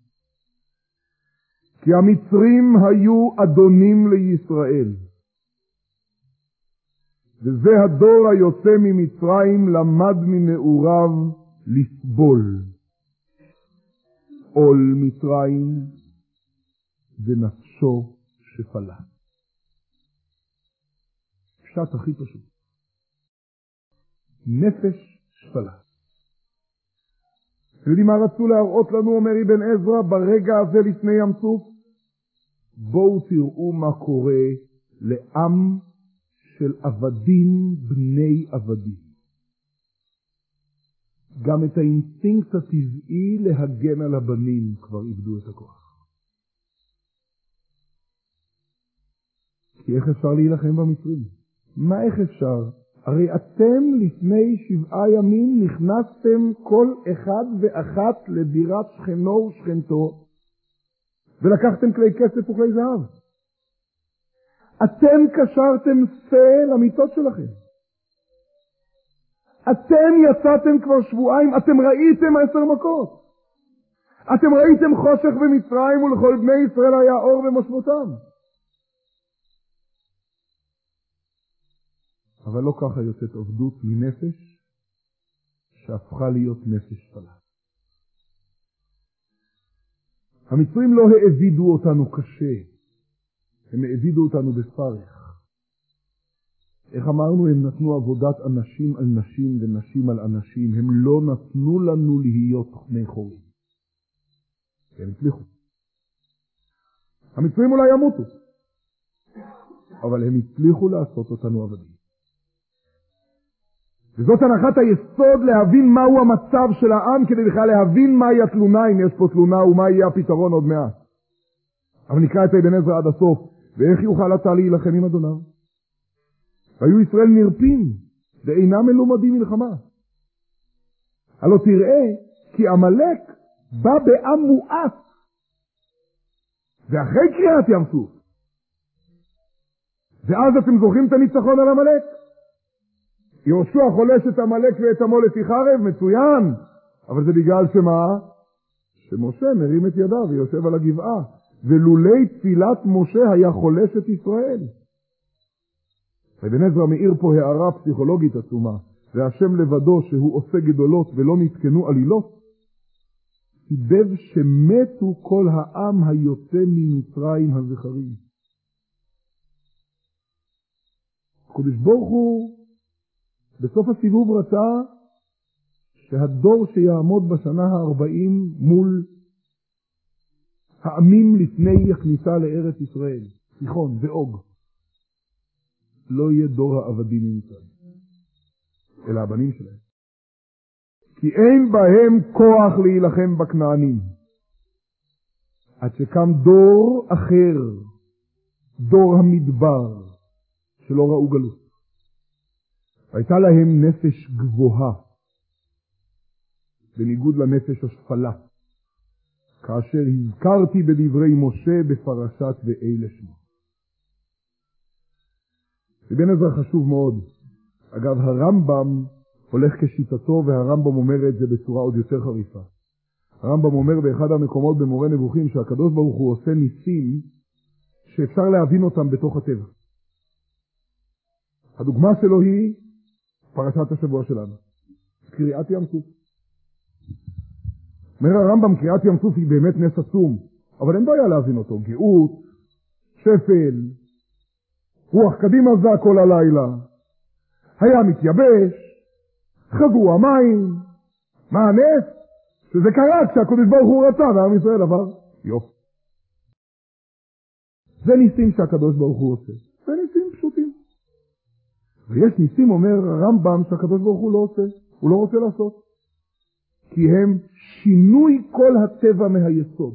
כי המצרים היו אדונים לישראל. וזה הדור היוצא ממצרים למד מנעוריו לסבול. עול מצרים ונפשו שפלה. פשט הכי פשוט. נפש שפלה. אתם יודעים מה רצו להראות לנו, אומר אבן עזרא, ברגע הזה לפני ים סוף? בואו תראו מה קורה לעם של עבדים בני עבדים. גם את האינסטינקט הטבעי להגן על הבנים כבר איבדו את הכוח. כי איך אפשר להילחם במצרים? מה איך אפשר? הרי אתם לפני שבעה ימים נכנסתם כל אחד ואחת לדירת שכנו ושכנתו, ולקחתם כלי כסף וכלי זהב. אתם קשרתם שא למיטות שלכם. אתם יצאתם כבר שבועיים, אתם ראיתם עשר מכות. אתם ראיתם חושך במצרים ולכל בני ישראל היה אור במושבותם. אבל לא ככה יוצאת עבדות מנפש שהפכה להיות נפש פלה. המצרים לא העבידו אותנו קשה, הם העבידו אותנו בפרך. איך אמרנו, הם נתנו עבודת אנשים על נשים ונשים על אנשים, הם לא נתנו לנו להיות בני חורים. הם הצליחו. המצרים אולי ימותו, אבל הם הצליחו לעשות אותנו עבדים. וזאת הנחת היסוד להבין מהו המצב של העם, כדי בכלל להבין מהי התלונה, אם יש פה תלונה, ומה יהיה הפתרון עוד מעט. אבל נקרא את אבן עזרא עד הסוף. ואיך יוכל אתה להילחם עם אדוניו? והיו ישראל נרפים, ואינם מלומדים מלחמה. הלא תראה, כי עמלק בא בעם מואס, ואחרי קריעת ים סוף. ואז אתם זוכרים את הניצחון על עמלק? יהושע חולש את עמלק ואת עמו לפי חרב, מצוין. אבל זה בגלל שמה? שמשה מרים את ידיו ויושב על הגבעה. ולולי תפילת משה היה חולש את ישראל. אבן עזרא מאיר פה הערה פסיכולוגית עצומה. והשם לבדו שהוא עושה גדולות ולא נתקנו עלילות. סיבב שמתו כל העם היוצא ממצרים הזכרים. הקדוש ברוך הוא בסוף הסיבוב רצה שהדור שיעמוד בשנה הארבעים מול העמים לפני הכניסה לארץ ישראל, סיחון ואוג, לא יהיה דור העבדים ממצרים, אלא הבנים שלהם. כי אין בהם כוח להילחם בכנענים. עד שקם דור אחר, דור המדבר, שלא ראו גלות. הייתה להם נפש גבוהה, בניגוד לנפש השפלה, כאשר הזכרתי בדברי משה בפרשת ואלה שמו. אבן עזרא חשוב מאוד. אגב, הרמב"ם הולך כשיטתו, והרמב"ם אומר את זה בצורה עוד יותר חריפה. הרמב"ם אומר באחד המקומות במורה נבוכים שהקדוש ברוך הוא עושה ניסים שאפשר להבין אותם בתוך הטבע. הדוגמה שלו היא פרשת השבוע שלנו, קריאת ים סוף. אומר הרמב"ם, קריאת ים סוף היא באמת נס עצום, אבל אין בעיה להבין אותו. גאות, שפל, רוח קדימה זה כל הלילה, היה מתייבש, חזרו המים. מה הנס? שזה קרה כשהקדוש ברוך הוא רצה ועם ישראל עבר. יופי. זה ניסים שהקדוש ברוך הוא עושה. זה ניסים פשוטים. ויש ניסים, אומר הרמב"ם, שהקדוש ברוך הוא לא עושה. הוא לא רוצה לעשות. כי הם שינוי כל הטבע מהיסוד.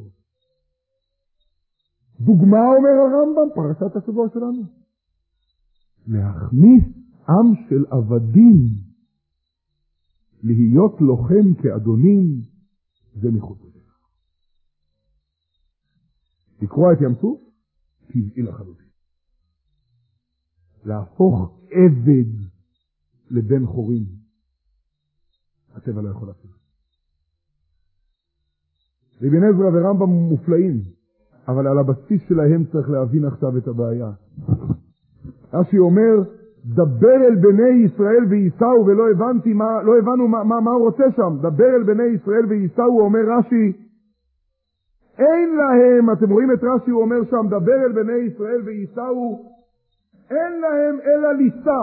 דוגמה, אומר הרמב"ם, פרשת השבוע שלנו. להכניס עם של עבדים להיות לוחם כאדונים, זה מחוץ לדרך. לקרוא את ים סוף, טבעי לחלוטין. להפוך עבד לבן חורים, הטבע לא יכול לעשות. אבן עזרא ורמב"ם מופלאים, אבל על הבסיס שלהם צריך להבין עכשיו את הבעיה. רש"י אומר, דבר אל בני ישראל וייסעו, ולא הבנתי מה, לא הבנו מה, מה, מה הוא רוצה שם. דבר אל בני ישראל וייסעו, אומר רש"י, אין להם, אתם רואים את רש"י, הוא אומר שם, דבר אל בני ישראל וייסעו, אין להם אלא ליסע,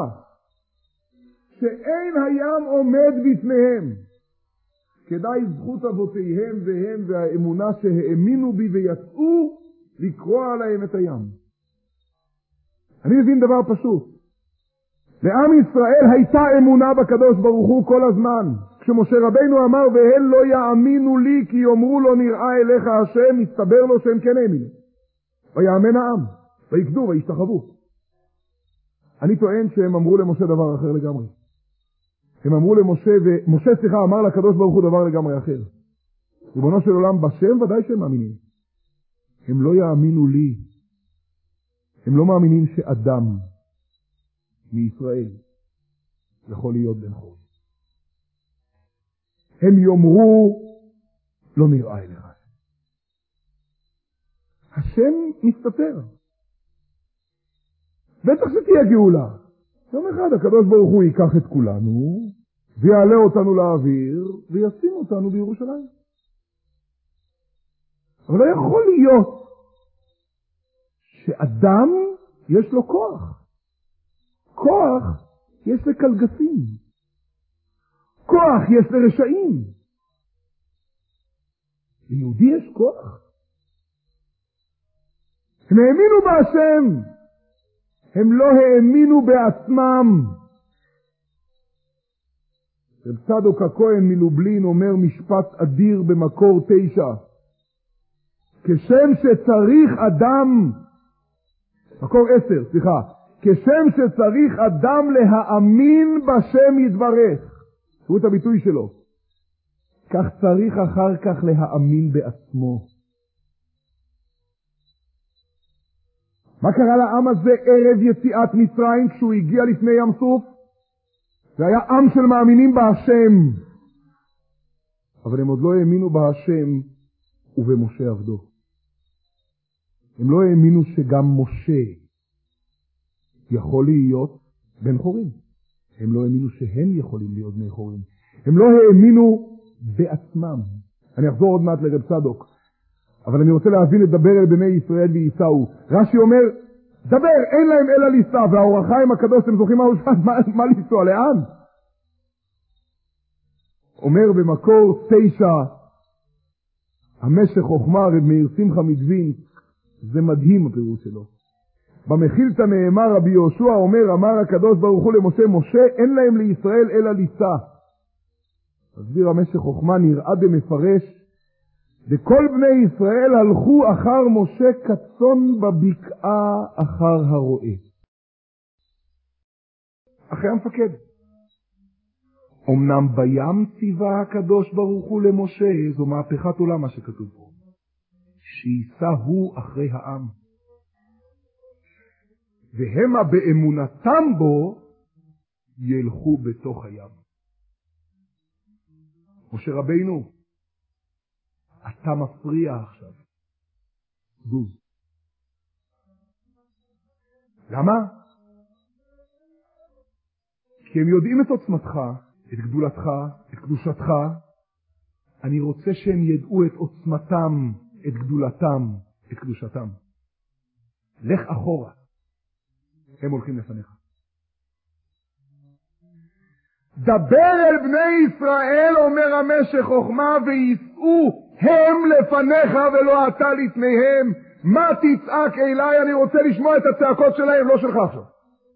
שאין הים עומד בפניהם. כדאי זכות אבותיהם והם והאמונה שהאמינו בי ויצאו לקרוא עליהם את הים. אני מבין דבר פשוט. לעם ישראל הייתה אמונה בקדוש ברוך הוא כל הזמן. כשמשה רבינו אמר והן לא יאמינו לי כי יאמרו לו נראה אליך השם, הסתבר לו שהם כן האמינו. ויאמן העם, ויקדו וישתחוו. אני טוען שהם אמרו למשה דבר אחר לגמרי. הם אמרו למשה, ומשה סליחה אמר לקדוש ברוך הוא דבר לגמרי אחר. ריבונו של עולם, בשם ודאי שהם מאמינים. הם לא יאמינו לי. הם לא מאמינים שאדם מישראל יכול להיות בן חורים. הם יאמרו, לא נראה אליך. השם מסתתר. בטח שתהיה גאולה. יום אחד הקדוש ברוך הוא ייקח את כולנו, ויעלה אותנו לאוויר, וישים אותנו בירושלים. אבל לא יכול להיות שאדם יש לו כוח. כוח יש לקלגסים. כוח יש לרשעים. ליהודי יש כוח. הם האמינו בהשם. הם לא האמינו בעצמם. רב צדוק הכהן מלובלין אומר משפט אדיר במקור תשע. כשם שצריך אדם, מקור עשר, סליחה, כשם שצריך אדם להאמין בשם יתברך, תראו את הביטוי שלו, כך צריך אחר כך להאמין בעצמו. מה קרה לעם הזה ערב יציאת מצרים כשהוא הגיע לפני ים סוף? זה היה עם של מאמינים בהשם, אבל הם עוד לא האמינו בהשם ובמשה עבדו. הם לא האמינו שגם משה יכול להיות בן חורים. הם לא האמינו שהם יכולים להיות בני חורים. הם לא האמינו בעצמם. אני אחזור עוד מעט לרב צדוק, אבל אני רוצה להבין לדבר אל בני ישראל וייסעו. רש"י אומר, דבר, אין להם אלא ליסע, והאור החיים הקדוש, אתם זוכרים מה הוא שאל, מה, מה ליסוע, לאן? אומר במקור תשע, המשך חוכמה רב מאיר שמחה מדווין, זה מדהים הפירוש שלו. במחילתא נאמר רבי יהושע אומר, אמר הקדוש ברוך הוא למשה, משה אין להם לישראל אלא ליסע. מסביר המשך חוכמה, נראה במפרש, וכל בני ישראל הלכו אחר משה כצאן בבקעה אחר הרועה. אחרי המפקד. אמנם בים ציווה הקדוש ברוך הוא למשה, זו מהפכת עולם מה שכתוב פה. שייסע הוא אחרי העם. והמה באמונתם בו ילכו בתוך הים. משה רבינו, אתה מפריע עכשיו. זוז. למה? כי הם יודעים את עוצמתך, את גדולתך, את קדושתך. אני רוצה שהם ידעו את עוצמתם, את גדולתם, את קדושתם. לך אחורה. הם הולכים לפניך. דבר אל בני ישראל, אומר המשך חוכמה, וייסעו הם לפניך ולא אתה לפניהם. מה תצעק אליי? אני רוצה לשמוע את הצעקות שלהם, לא שלך עכשיו.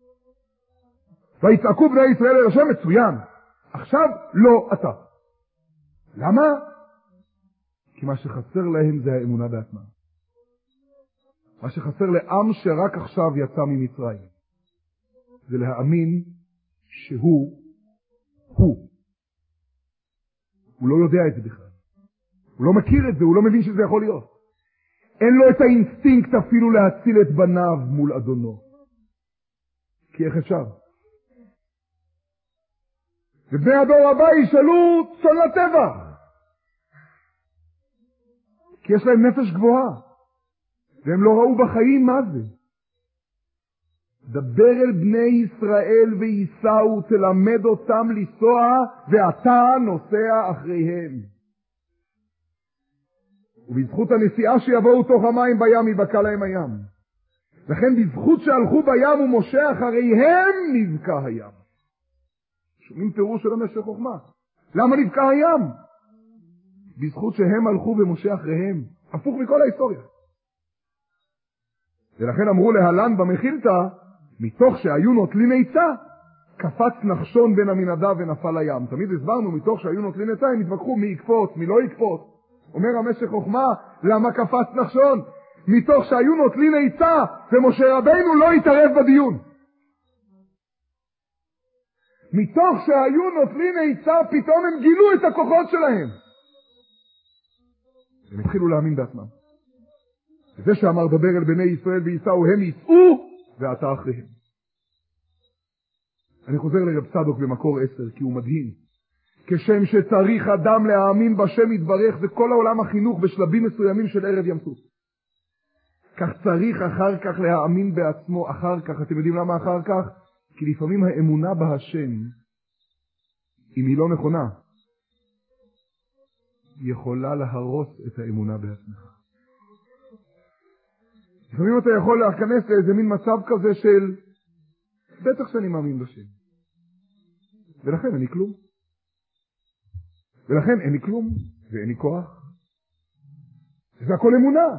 ויצעקו בני ישראל אל השם, מצוין. עכשיו לא אתה. למה? כי מה שחסר להם זה האמונה בעצמם. מה שחסר לעם שרק עכשיו יצא ממצרים זה להאמין שהוא הוא. הוא לא יודע את זה בכלל. הוא לא מכיר את זה, הוא לא מבין שזה יכול להיות. אין לו את האינסטינקט אפילו להציל את בניו מול אדונו. כי איך אפשר? ובני הדור הבא ישאלו צאן לטבח. כי יש להם נפש גבוהה. והם לא ראו בחיים מה זה. דבר אל בני ישראל וייסעו, תלמד אותם לנסוע, ואתה נוסע אחריהם. ובזכות הנסיעה שיבואו תוך המים בים, יבקע להם הים. לכן בזכות שהלכו בים ומשה אחריהם, נבקע הים. שומעים פירוש של המשך חוכמה. למה נבקע הים? בזכות שהם הלכו ומשה אחריהם. הפוך מכל ההיסטוריה. ולכן אמרו להלן במחילתא, מתוך שהיו נוטלים עצה, קפץ נחשון בין עמינדב ונפל לים. תמיד הסברנו, מתוך שהיו נוטלים עצה, הם התווכחו מי יקפוץ, מי לא יקפוץ. אומר המשך חוכמה, למה קפץ נחשון? מתוך שהיו נוטלים עצה, ומשה רבינו לא התערב בדיון. מתוך שהיו נוטלים עצה, פתאום הם גילו את הכוחות שלהם. הם התחילו להאמין בעצמם. זה שאמר דבר אל בני ישראל וייסעו, הם ייסעו, ואתה אחריהם. אני חוזר לרב צדוק במקור עשר, כי הוא מדהים. כשם שצריך אדם להאמין בשם יתברך, זה כל העולם החינוך בשלבים מסוימים של ערב ים סוף. כך צריך אחר כך להאמין בעצמו, אחר כך, אתם יודעים למה אחר כך? כי לפעמים האמונה בהשם, אם היא לא נכונה, היא יכולה להרוס את האמונה בעצמך. לפעמים אתה יכול להיכנס לאיזה מין מצב כזה של, בטח שאני מאמין בשם. ולכן אין לי כלום. ולכן אין לי כלום, ואין לי כוח. זה הכל אמונה.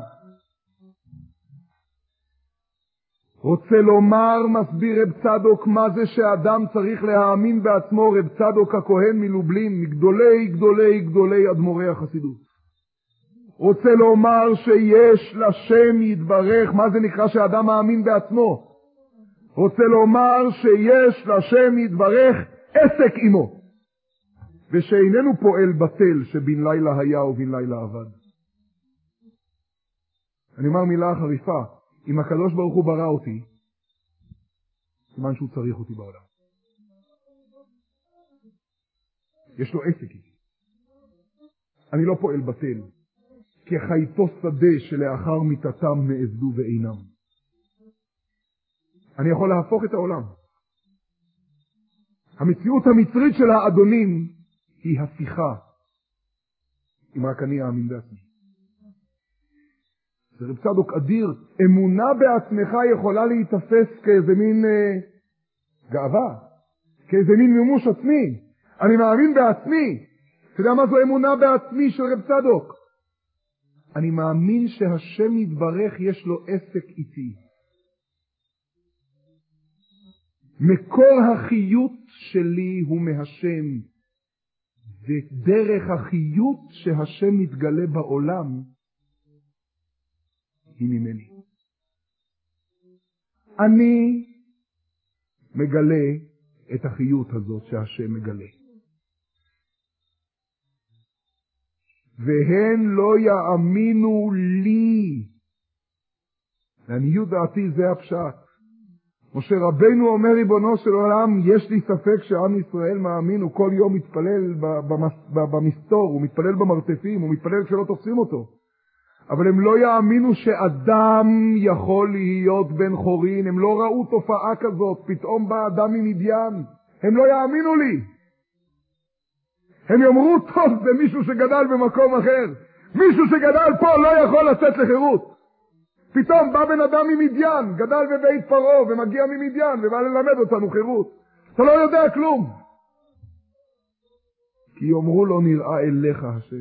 רוצה לומר, מסביר רב צדוק, מה זה שאדם צריך להאמין בעצמו. רב צדוק הכהן מלובלין, מגדולי גדולי גדולי אדמו"רי החסידות. רוצה לומר שיש לשם יתברך, מה זה נקרא שאדם מאמין בעצמו? רוצה לומר שיש לשם יתברך עסק עמו, ושאיננו פועל בטל שבין לילה היה ובין לילה עבד. אני אומר מילה חריפה, אם הקדוש ברוך הוא ברא אותי, סימן שהוא צריך אותי בעולם. יש לו עסק איתי. אני לא פועל בטל, כי חייתו שדה שלאחר מיתתם נעזדו ואינם. אני יכול להפוך את העולם. המציאות המצרית של האדונים היא הפיכה, אם רק אני אאמין בעצמי. זה רב צדוק אדיר. אמונה בעצמך יכולה להתאפס כאיזה מין אה, גאווה, כאיזה מין מימוש עצמי. אני מאמין בעצמי. אתה יודע מה זו אמונה בעצמי של רב צדוק? אני מאמין שהשם יתברך יש לו עסק איתי. מקור החיות שלי הוא מהשם. ודרך החיות שהשם מתגלה בעולם היא ממני. אני מגלה את החיות הזאת שהשם מגלה. והן לא יאמינו לי. לעניות דעתי זה הפשט. משה רבנו אומר, ריבונו של עולם, יש לי ספק שעם ישראל מאמין, הוא כל יום מתפלל במסתור, הוא מתפלל במרתפים, הוא מתפלל כשלא תופסים אותו. אבל הם לא יאמינו שאדם יכול להיות בן חורין, הם לא ראו תופעה כזאת, פתאום בא אדם ממדיין, הם לא יאמינו לי. הם יאמרו, טוב, זה מישהו שגדל במקום אחר, מישהו שגדל פה לא יכול לצאת לחירות. פתאום בא בן אדם ממדיין, גדל בבית פרעה ומגיע ממדיין ובא ללמד אותנו חירות. אתה לא יודע כלום. כי יאמרו לו, נראה אליך השם.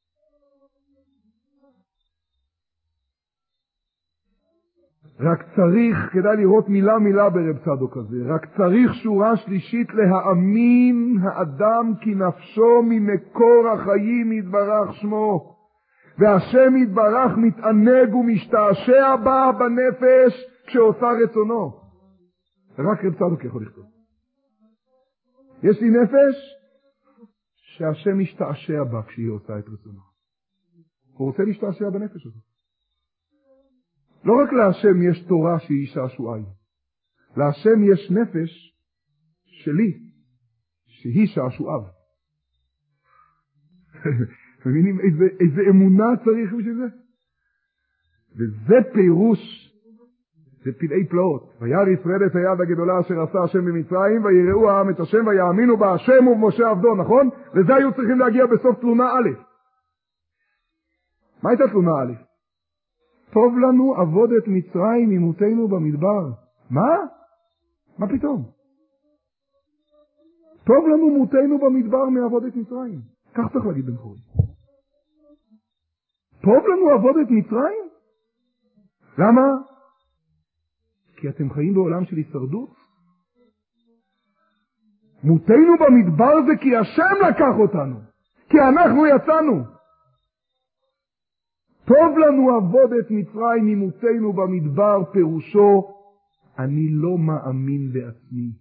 רק צריך, כדאי לראות מילה מילה ברב צדוק הזה, רק צריך שורה שלישית להאמין האדם כי נפשו ממקור החיים יתברך שמו. והשם יתברך מתענג ומשתעשע בה בנפש כשעושה רצונו. רק רב צדוק יכול לכתוב. יש לי נפש שהשם משתעשע בה כשהיא עושה את רצונו. הוא רוצה להשתעשע בנפש הזאת. לא רק להשם יש תורה שהיא שעשועי. להשם יש נפש שלי שהיא שעשועיו. מבינים איזה, איזה אמונה צריך בשביל זה? וזה פירוש, זה פלאי פלאות. וירא ישראל את היד הגדולה אשר עשה השם במצרים, ויראו העם את השם ויאמינו בהשם ובמשה עבדו, נכון? לזה היו צריכים להגיע בסוף תלונה א'. מה הייתה תלונה א'? טוב לנו עבוד את מצרים ממותנו במדבר. מה? מה פתאום? טוב לנו מותנו במדבר מעבוד את מצרים. כך צריך להגיד בן חורין. טוב לנו עבוד את מצרים? למה? כי אתם חיים בעולם של הישרדות. מותנו במדבר זה כי השם לקח אותנו. כי אנחנו יצאנו. טוב לנו עבוד את מצרים ממותנו במדבר, פירושו, אני לא מאמין בעצמי.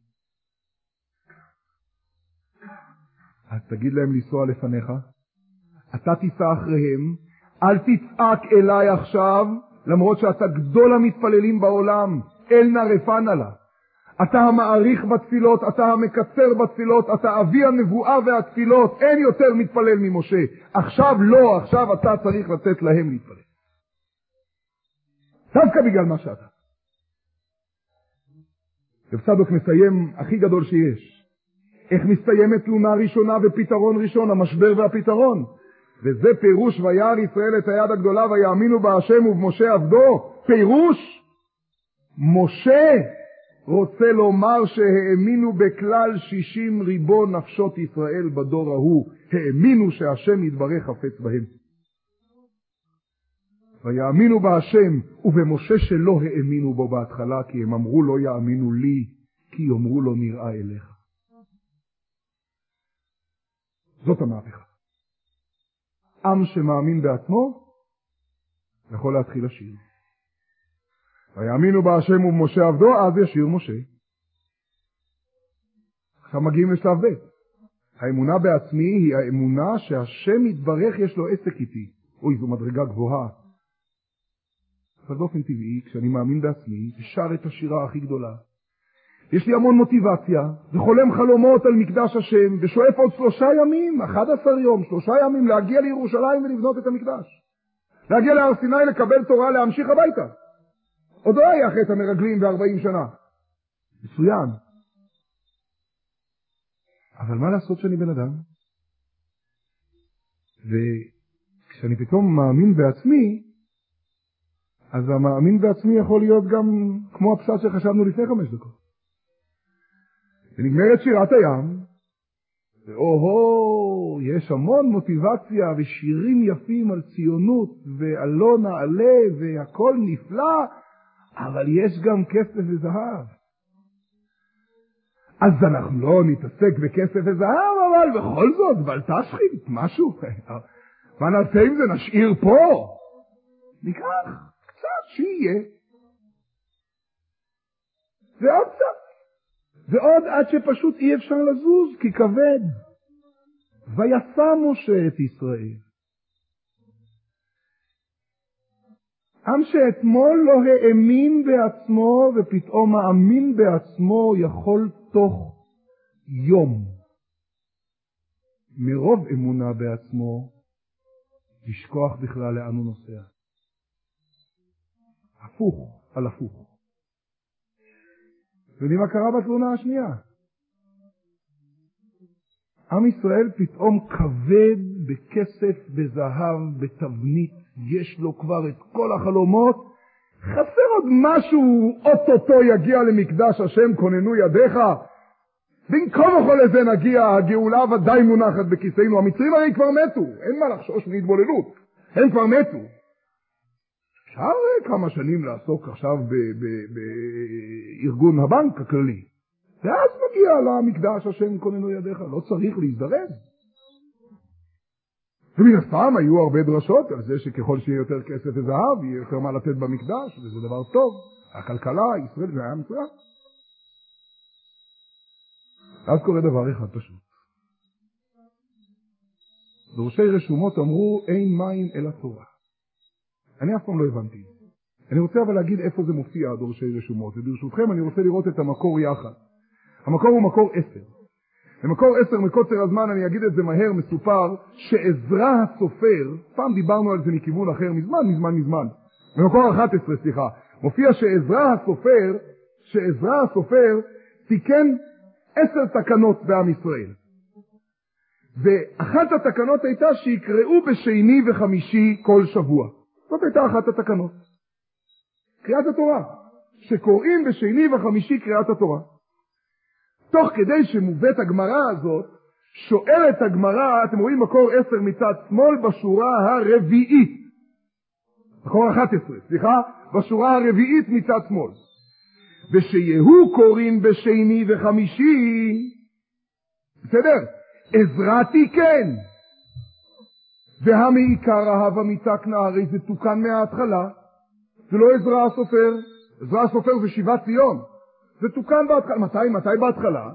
אז תגיד להם לנסוע לפניך, אתה תיסע אחריהם, אל תצעק אליי עכשיו, למרות שאתה גדול המתפללים בעולם, אל נא רפנה לה. אתה המעריך בתפילות, אתה המקצר בתפילות, אתה אבי הנבואה והתפילות, אין יותר מתפלל ממשה. עכשיו לא, עכשיו אתה צריך לתת להם להתפלל. דווקא בגלל מה שאתה. רב צדוק מסיים הכי גדול שיש. איך מסתיימת תלונה ראשונה ופתרון ראשון, המשבר והפתרון. וזה פירוש וירא ישראל את היד הגדולה ויאמינו בהשם ובמשה עבדו. פירוש משה רוצה לומר שהאמינו בכלל שישים ריבון נפשות ישראל בדור ההוא. האמינו שהשם יתברך חפץ בהם. ויאמינו בהשם ובמשה שלא האמינו בו בהתחלה כי הם אמרו לא יאמינו לי כי יאמרו לו נראה אליך. זאת המהפכה. עם שמאמין בעצמו יכול להתחיל לשיר. ויאמינו בהשם ובמשה עבדו, אז ישיר משה. עכשיו מגיעים לשלב ב'. האמונה בעצמי היא האמונה שהשם יתברך יש לו עסק איתי. אוי, זו מדרגה גבוהה. אבל באופן טבעי, כשאני מאמין בעצמי, שר את השירה הכי גדולה. יש לי המון מוטיבציה, וחולם חלומות על מקדש השם, ושואף עוד שלושה ימים, אחד עשר יום, שלושה ימים, להגיע לירושלים ולבנות את המקדש. להגיע להר סיני, לקבל תורה, להמשיך הביתה. עוד לא היה חטא המרגלים בארבעים שנה. מצוין. אבל מה לעשות שאני בן אדם? וכשאני פתאום מאמין בעצמי, אז המאמין בעצמי יכול להיות גם כמו הפשט שחשבנו לפני חמש דקות. ונגמרת שירת הים, ואוהו, יש המון מוטיבציה ושירים יפים על ציונות ועל לא נעלה והכל נפלא, אבל יש גם כסף וזהב. אז אנחנו לא נתעסק בכסף וזהב, אבל בכל זאת, בל תשחית משהו. מה נעשה עם זה? נשאיר פה. ניקח קצת שיהיה. ועוד קצת. ועוד עד שפשוט אי אפשר לזוז, כי כבד. ויסע משה את ישראל. עם שאתמול לא האמין בעצמו, ופתאום מאמין בעצמו יכול תוך יום. מרוב אמונה בעצמו, לשכוח בכלל לאן הוא נוסע. הפוך על הפוך. יודעים מה קרה בתלונה השנייה? עם ישראל פתאום כבד בכסף, בזהב, בתבנית, יש לו כבר את כל החלומות, חסר עוד משהו, אוטוטו יגיע למקדש השם, כוננו ידיך, במקום וכל לזה נגיע, הגאולה ודאי מונחת בכיסנו, המצרים הרי כבר מתו, אין מה לחשוש מהתבוללות, הם כבר מתו. אפשר כמה שנים לעסוק עכשיו בארגון הבנק הכללי, ואז מגיע למקדש השם כוננו ידיך, לא צריך להזדרז. ומן הסתם היו הרבה דרשות על זה שככל שיהיה יותר כסף וזהב, יהיה יותר מה לתת במקדש, וזה דבר טוב. הכלכלה, ישראל, זה היה מצוין. אז קורה דבר אחד פשוט. דורשי רשומות אמרו, אין מים אלא תורה. אני אף פעם לא הבנתי. אני רוצה אבל להגיד איפה זה מופיע, דורשי רשומות. וברשותכם אני רוצה לראות את המקור יחד. המקור הוא מקור עשר. במקור עשר מקוצר הזמן אני אגיד את זה מהר, מסופר שעזרא הסופר, פעם דיברנו על זה מכיוון אחר, מזמן, מזמן, מזמן. במקור אחת עשרה, סליחה, מופיע שעזרא הסופר, שעזרא הסופר תיקן עשר תקנות בעם ישראל. ואחת התקנות הייתה שיקראו בשני וחמישי כל שבוע. זאת הייתה אחת התקנות. קריאת התורה. שקוראים בשני וחמישי קריאת התורה. תוך כדי שמובאת הגמרא הזאת, שואלת הגמרא, אתם רואים מקור עשר מצד שמאל בשורה הרביעית. מקור אחת עשרה, סליחה, בשורה הרביעית מצד שמאל. ושיהו קוראים בשני וחמישי, בסדר? עזרתי כן. והמעיקר אהבה מתקנה, הרי זה תוקן מההתחלה. זה לא עזרא הסופר, עזרא הסופר זה שיבת ציון. זה תוקן בהתחלה. מתי? מתי בהתחלה?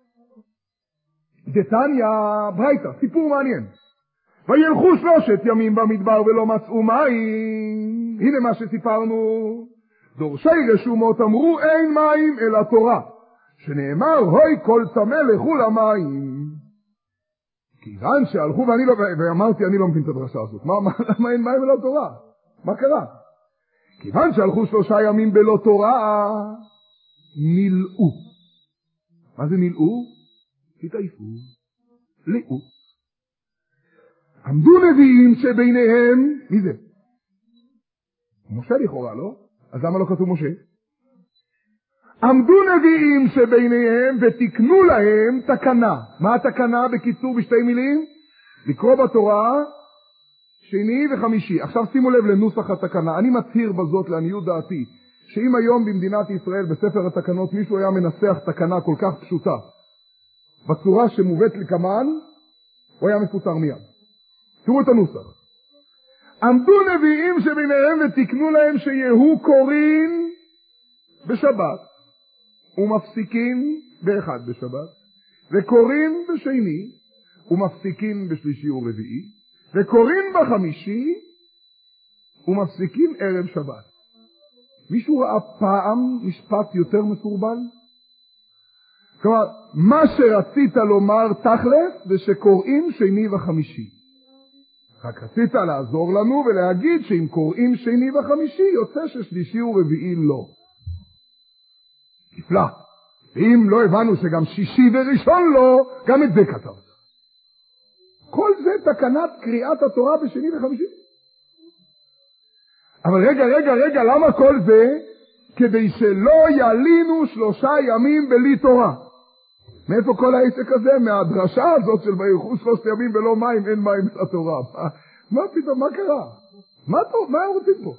דתניא ברייתא, סיפור מעניין. וילכו שלושת ימים במדבר ולא מצאו מים. הנה מה שסיפרנו. דורשי רשומות אמרו אין מים אלא תורה. שנאמר, הוי כל צמא לכו למים. כיוון שהלכו ואני לא, ואמרתי, אני לא מבין את הדרשה הזאת. מה, מה, למה אין מים ולא תורה? מה קרה? כיוון שהלכו שלושה ימים בלא תורה, מילאו. מה זה מילאו? התעייפו. לאו. עמדו נביאים שביניהם, מי זה? משה לכאורה, לא? אז למה לא כתוב משה? עמדו נביאים שביניהם ותקנו להם תקנה. מה התקנה בקיצור בשתי מילים? לקרוא בתורה שני וחמישי. עכשיו שימו לב לנוסח התקנה. אני מצהיר בזאת לעניות דעתי, שאם היום במדינת ישראל בספר התקנות מישהו היה מנסח תקנה כל כך פשוטה, בצורה שמובאת לקמן, הוא היה מפוטר מיד. תראו את הנוסח. עמדו נביאים שביניהם ותקנו להם שיהו קוראים בשבת, ומפסיקים באחד בשבת, וקוראים בשני, ומפסיקים בשלישי ורביעי, וקוראים בחמישי, ומפסיקים ערב שבת. מישהו ראה פעם משפט יותר מסורבל? כלומר, מה שרצית לומר תכלס, זה שקוראים שני וחמישי. רק רצית לעזור לנו ולהגיד שאם קוראים שני וחמישי, יוצא ששלישי ורביעי לא. נפלא. ואם לא הבנו שגם שישי וראשון לא, גם את זה כתב. כל זה תקנת קריאת התורה בשני וחמישי. אבל רגע, רגע, רגע, למה כל זה? כדי שלא ילינו שלושה ימים בלי תורה. מאיפה כל העסק הזה? מהדרשה הזאת של ויחו שלושת ימים בלא מים, אין מים לתורה. מה, מה פתאום, מה קרה? מה טוב, מה הם רוצים פה?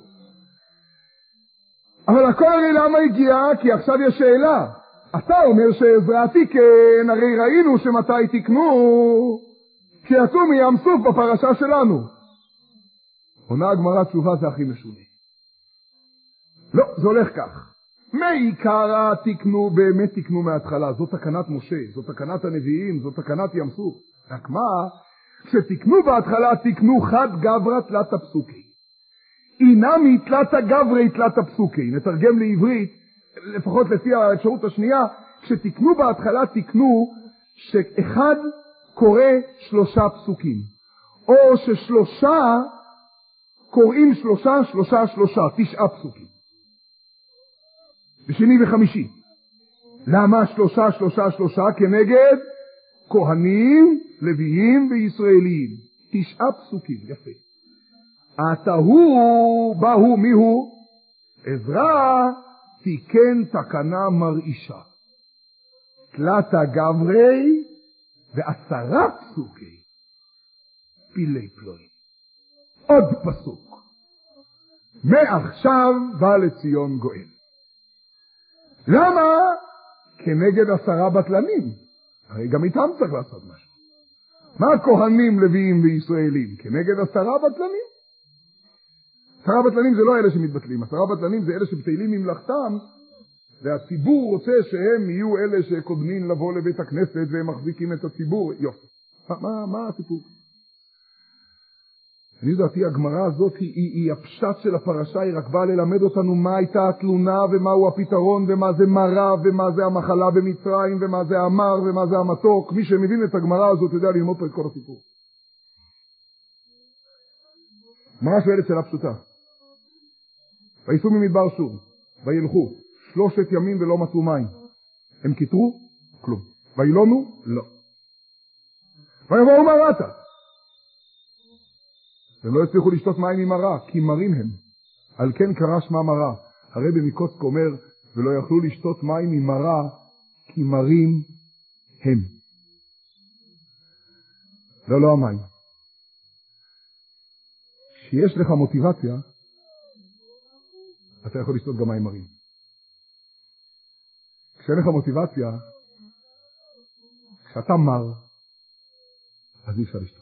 אבל הכל הרי למה הגיע? כי עכשיו יש שאלה. אתה אומר שעזרא תיקן, הרי ראינו שמתי תקנו, כשיצאו מים סוף בפרשה שלנו. עונה הגמרא תשובה זה הכי משונה. לא, זה הולך כך. מעיקרא תקנו, באמת תקנו מההתחלה. זאת תקנת משה, זאת תקנת הנביאים, זאת תקנת ים סוף. רק מה? כשתקנו בהתחלה תקנו חד גברא תלת הפסוקי. אינמי תלת הגברי תלת הפסוקי. נתרגם לעברית, לפחות לפי האפשרות השנייה, כשתקנו בהתחלה תקנו שאחד קורא שלושה פסוקים. או ששלושה קוראים שלושה, שלושה, שלושה, תשעה פסוקים. בשני וחמישי. למה שלושה, שלושה, שלושה? כנגד כהנים, לוויים וישראלים. תשעה פסוקים, יפה. עתה הוא, בא הוא, מי הוא? עזרא תיקן תקנה מרעישה. תלתה גברי ועשרה פסוקי. פילי פלוי. עוד פסוק. מעכשיו בא לציון גואל. למה? כנגד עשרה בטלנים. הרי גם איתם צריך לעשות משהו. מה כהנים, לוויים וישראלים? כנגד עשרה בטלנים. עשרה בטלנים זה לא אלה שמתבטלים. עשרה בטלנים זה אלה שבטלים ממלכתם, והציבור רוצה שהם יהיו אלה שקודמים לבוא לבית הכנסת והם מחזיקים את הציבור. יופי. מה, מה, מה הסיפור? אני יודעתי, הגמרא הזאת היא, היא, היא הפשט של הפרשה, היא רק באה ללמד אותנו מה הייתה התלונה ומהו הפתרון ומה זה מרה ומה זה המחלה במצרים ומה זה המר ומה זה המתוק. מי שמבין את הגמרא הזאת יודע ללמוד פה את כל הסיפור. הגמרא שואלת שאלה פשוטה. ויצאו ממדבר שור, וילכו שלושת ימים ולא מצאו מים. הם כיתרו? כלום. וילונו? לא. ויבואו מרתה. הם לא הצליחו לשתות מים ממרה, כי מרים הם. על כן קרא שמה מרה. הרבי מקוצק אומר, ולא יכלו לשתות מים ממרה, כי מרים הם. לא, לא המים. כשיש לך מוטיבציה, אתה יכול לשתות גם מים מרים. כשאין לך מוטיבציה, כשאתה מר, אז אי אפשר לשתות.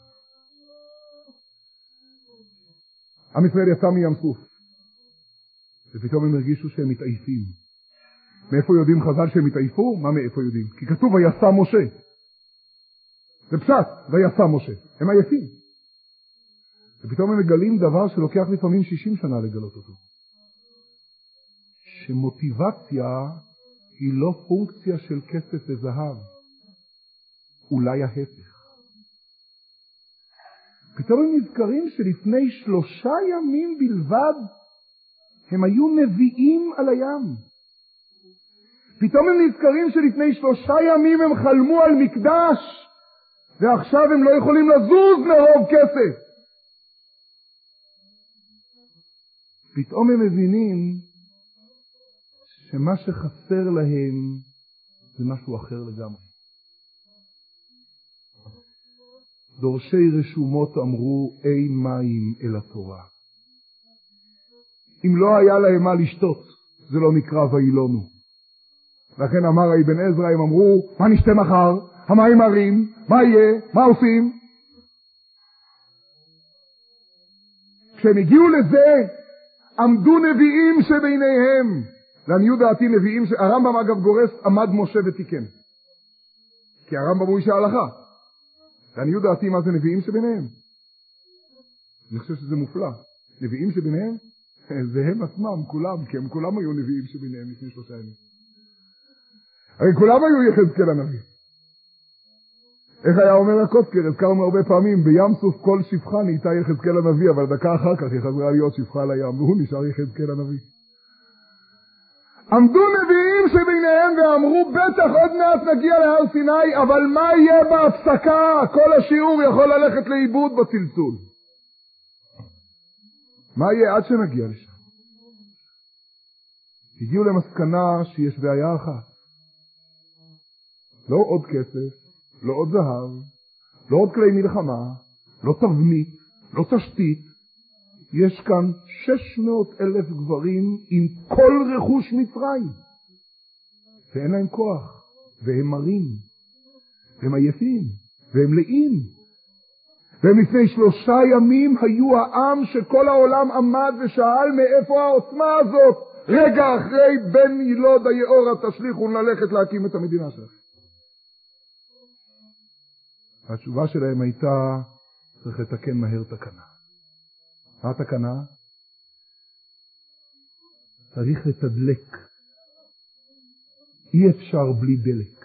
עם ישראל יצא מים סוף, ופתאום הם הרגישו שהם מתעייפים. מאיפה יודעים חז"ל שהם התעייפו? מה מאיפה יודעים? כי כתוב ויסע משה. זה פשט, ויסע משה. הם עייפים. ופתאום הם מגלים דבר שלוקח לפעמים שישים שנה לגלות אותו. שמוטיבציה היא לא פונקציה של כסף וזהב. אולי ההפך. פתאום הם נזכרים שלפני שלושה ימים בלבד הם היו נביאים על הים. פתאום הם נזכרים שלפני שלושה ימים הם חלמו על מקדש, ועכשיו הם לא יכולים לזוז מרוב כסף. פתאום הם מבינים שמה שחסר להם זה משהו אחר לגמרי. דורשי רשומות אמרו אי מים אל התורה. אם לא היה להם מה לשתות, זה לא נקרא וילונו. לכן אמר אבן עזרא, הם אמרו, מה נשתה מחר? המים מרים, מה יהיה? מה עושים? כשהם הגיעו לזה, עמדו נביאים שביניהם. לעניות דעתי נביאים, ש... הרמב"ם אגב גורס, עמד משה ותיקן. כי הרמב"ם הוא איש ההלכה. לעניות דעתי מה זה נביאים שביניהם? אני חושב שזה מופלא. נביאים שביניהם? זה הם עצמם, כולם, כי הם כולם היו נביאים שביניהם לפני שלושה ימים. הרי כולם היו יחזקאל הנביא. איך היה אומר הקוצקר? הזכרנו הרבה פעמים, בים סוף כל שפחה נהייתה יחזקאל הנביא, אבל דקה אחר כך היא חזרה להיות שפחה על הים, והוא נשאר יחזקאל הנביא. עמדו נביאים שביניהם ואמרו, בטח עוד מעט נגיע להר סיני, אבל מה יהיה בהפסקה? כל השיעור יכול ללכת לאיבוד בצלצול. מה יהיה עד שנגיע לשם? הגיעו למסקנה שיש בעיה אחת. לא עוד כסף, לא עוד זהב, לא עוד כלי מלחמה, לא תבנית, לא תשתית. יש כאן שש מאות אלף גברים עם כל רכוש מצרים. ואין להם כוח, והם מרים, והם עייפים, והם לאים. והם לפני שלושה ימים היו העם שכל העולם עמד ושאל מאיפה העוצמה הזאת. רגע אחרי בן ילוד היאורה תשליחו ללכת להקים את המדינה שלכם. התשובה שלהם הייתה, צריך לתקן מהר תקנה. מה התקנה? צריך לתדלק. אי אפשר בלי דלק.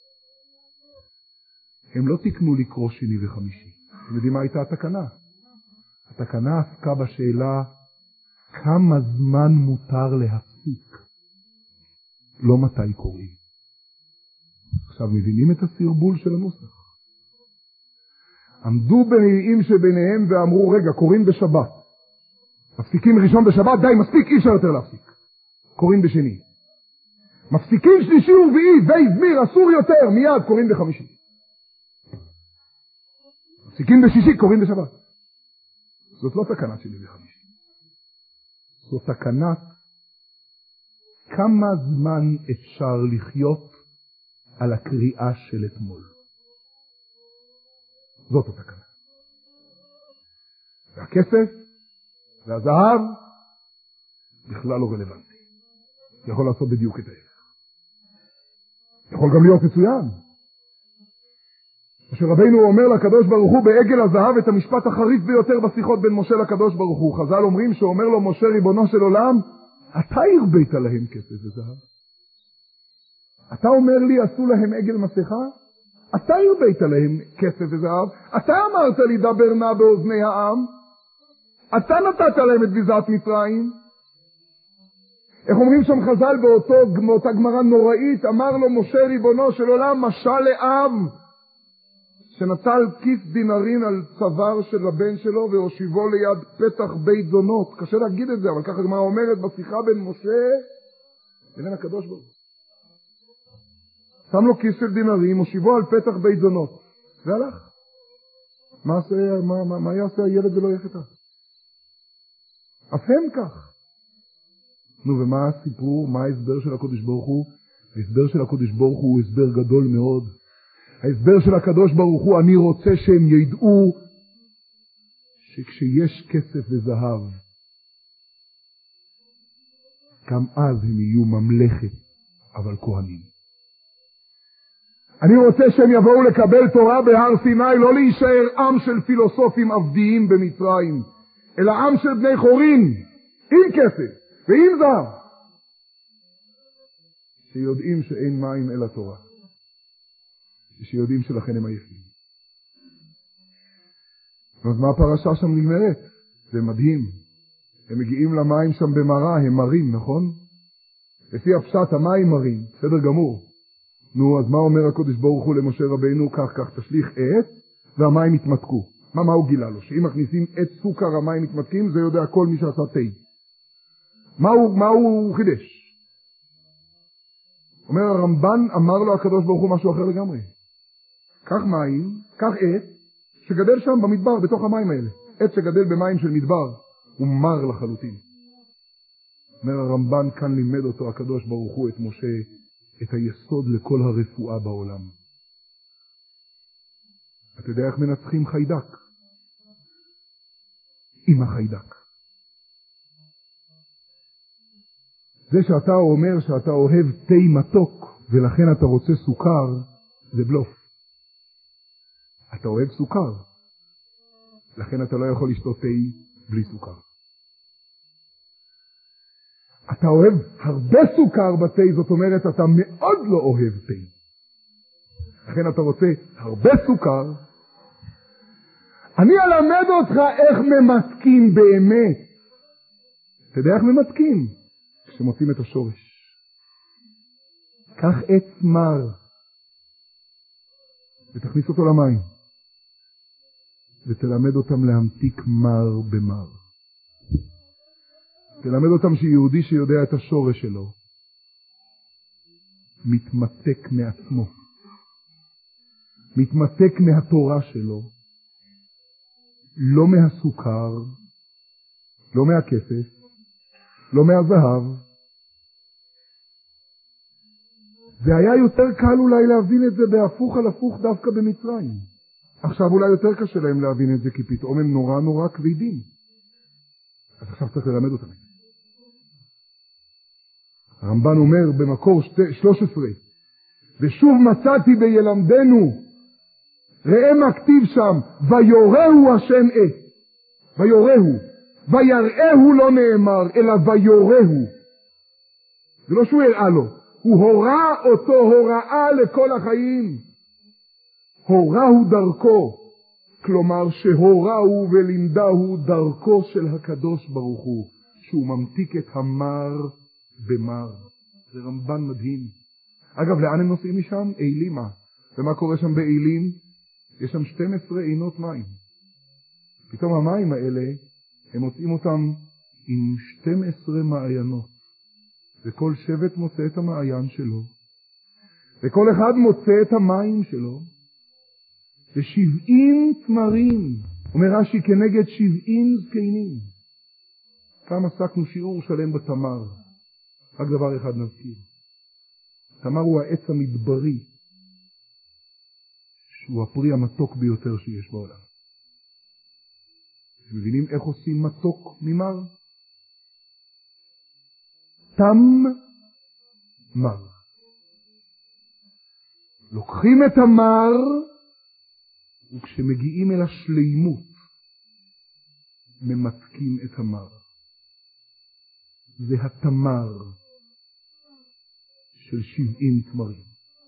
הם לא תקנו לקרוא שני וחמישי. אתם יודעים מה הייתה התקנה? התקנה עסקה בשאלה, כמה זמן מותר להפסיק? לא מתי קוראים. עכשיו מבינים את הסרבול של הנוסח. עמדו בנביאים שביניהם ואמרו, רגע, קוראים בשבת. מפסיקים ראשון בשבת, די, מספיק, אי אפשר יותר להפסיק. קוראים בשני. מפסיקים שלישי ורביעי, והזמיר, אסור יותר, מיד קוראים בחמישי. מפסיקים בשישי, קוראים בשבת. זאת לא תקנת שני וחמישי. זאת תקנת כמה זמן אפשר לחיות על הקריאה של אתמול. זאת התקנה. והכסף והזהב בכלל לא רלוונטי. יכול לעשות בדיוק את ההפך. יכול גם להיות מצוין. אשר רבינו אומר לקדוש ברוך הוא בעגל הזהב את המשפט החריף ביותר בשיחות בין משה לקדוש ברוך הוא. חז"ל אומרים שאומר לו משה ריבונו של עולם, אתה הרבית להם כסף וזהב. אתה אומר לי עשו להם עגל מסכה? אתה הרבית להם כסף וזהב. אתה אמרת לי דבר נא באוזני העם. אתה נתת להם את ביזת מצרים. איך אומרים שם חז"ל באותו, באותה גמרא נוראית, אמר לו משה ריבונו של עולם, משל לאב שנטל כיס דינרין על צוואר של הבן שלו והושיבו ליד פתח בית זונות. קשה להגיד את זה, אבל ככה הגמרא אומרת בשיחה בין משה לבין הקדוש ברוך הוא. שם לו כיס של דינרים, הושיבו על פתח בית זונות. והלך. מה, מה, מה, מה יעשה הילד ולא יחטא? אף הם כך. נו, ומה הסיפור? מה ההסבר של הקדוש ברוך הוא? ההסבר של הקדוש ברוך הוא הוא הסבר גדול מאוד. ההסבר של הקדוש ברוך הוא, אני רוצה שהם ידעו שכשיש כסף וזהב, גם אז הם יהיו ממלכת, אבל כהנים. אני רוצה שהם יבואו לקבל תורה בהר סיני, לא להישאר עם של פילוסופים עבדיים במצרים, אלא עם של בני חורין, עם כסף ועם זהב. שיודעים שאין מים אלא תורה. שיודעים שלכן הם עייפים. אז מה הפרשה שם נגמרת? זה מדהים. הם מגיעים למים שם במרה, הם מרים, נכון? לפי הפשט המים מרים, בסדר גמור. נו, אז מה אומר הקדוש ברוך הוא למשה רבינו? כך כך תשליך עץ והמים יתמתקו. מה, מה הוא גילה לו? שאם מכניסים עץ סוכר המים מתמתקים, זה יודע כל מי שעשה תה. מה הוא, מה הוא חידש? אומר הרמב"ן, אמר לו הקדוש ברוך הוא משהו אחר לגמרי. קח מים, קח עץ, שגדל שם במדבר, בתוך המים האלה. עץ שגדל במים של מדבר, הוא מר לחלוטין. אומר הרמב"ן, כאן לימד אותו הקדוש ברוך הוא את משה, את היסוד לכל הרפואה בעולם. אתה יודע איך מנצחים חיידק? עם החיידק. זה שאתה אומר שאתה אוהב תה מתוק, ולכן אתה רוצה סוכר, זה בלוף. אתה אוהב סוכר, לכן אתה לא יכול לשתות תה בלי סוכר. אתה אוהב הרבה סוכר בתה, זאת אומרת אתה מאוד לא אוהב תה. לכן אתה רוצה הרבה סוכר. אני אלמד אותך איך ממתקים באמת. אתה יודע איך ממתקים? כשמוצאים את השורש. קח עץ מר ותכניס אותו למים ותלמד אותם להמתיק מר במר. תלמד אותם שיהודי שיודע את השורש שלו מתמתק מעצמו, מתמתק מהתורה שלו, לא מהסוכר, לא מהכסף, לא מהזהב. זה היה יותר קל אולי להבין את זה בהפוך על הפוך דווקא במצרים. עכשיו אולי יותר קשה להם להבין את זה, כי פתאום הם נורא נורא כבדים. אז עכשיו צריך ללמד אותם. הרמב"ן אומר במקור שלוש עשרה, ושוב מצאתי בילמדנו, ראה מכתיב שם, ויורהו השם עת, ויורהו, ויראהו לא נאמר, אלא ויורהו. זה לא שהוא הראה לו, הוא הורא אותו הוראה לכל החיים. הורהו דרכו, כלומר שהורהו ולימדהו דרכו של הקדוש ברוך הוא, שהוא ממתיק את המר במר. זה רמב"ן מדהים. אגב, לאן הם נוסעים משם? אילימה. ומה קורה שם באילים? יש שם שתים עשרה עינות מים. פתאום המים האלה, הם מוצאים אותם עם שתים עשרה מעיינות. וכל שבט מוצא את המעיין שלו. וכל אחד מוצא את המים שלו. ושבעים תמרים. אומר רש"י כנגד שבעים זקנים. פעם עסקנו שיעור שלם בתמר. רק דבר אחד נזכיר. תמר הוא העץ המדברי, שהוא הפרי המתוק ביותר שיש בעולם. אתם מבינים איך עושים מתוק ממר? תם מר. לוקחים את המר, וכשמגיעים אל השלימות, ממתקים את המר. זה התמר של שבעים תמרים.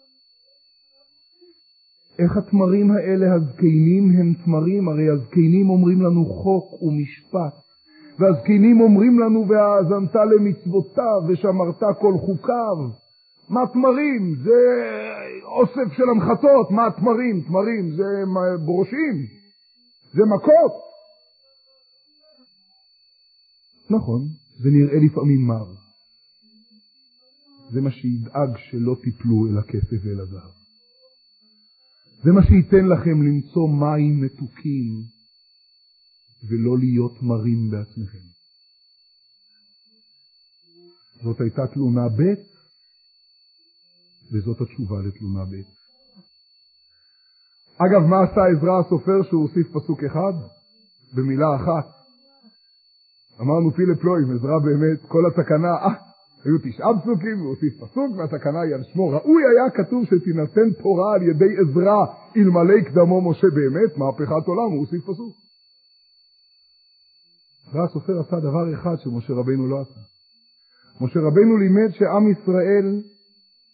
איך התמרים האלה, הזקנים הם תמרים? הרי הזקנים אומרים לנו חוק ומשפט, והזקנים אומרים לנו והאזנת למצוותיו ושמרת כל חוקיו. מה תמרים? זה אוסף של המחטות. מה תמרים? תמרים זה ברושים, זה מכות. נכון, זה נראה לפעמים מר. זה מה שידאג שלא תיפלו אל הכסף ואל הזהב. זה מה שייתן לכם למצוא מים מתוקים ולא להיות מרים בעצמכם. זאת הייתה תלונה ב' וזאת התשובה לתלונה ב'. אגב, מה עשה עזרא הסופר שהוא הוסיף פסוק אחד? במילה אחת. אמרנו פילה פלואים, עזרא באמת, כל התקנה, אה, היו תשעה פסוקים, הוא הוסיף פסוק, והתקנה היא על שמו. ראוי היה כתוב שתינתן תורה על ידי עזרא, אלמלא קדמו משה באמת, מהפכת עולם, הוא הוסיף פסוק. עזרא הסופר עשה דבר אחד שמשה רבינו לא עשה. משה רבינו לימד שעם ישראל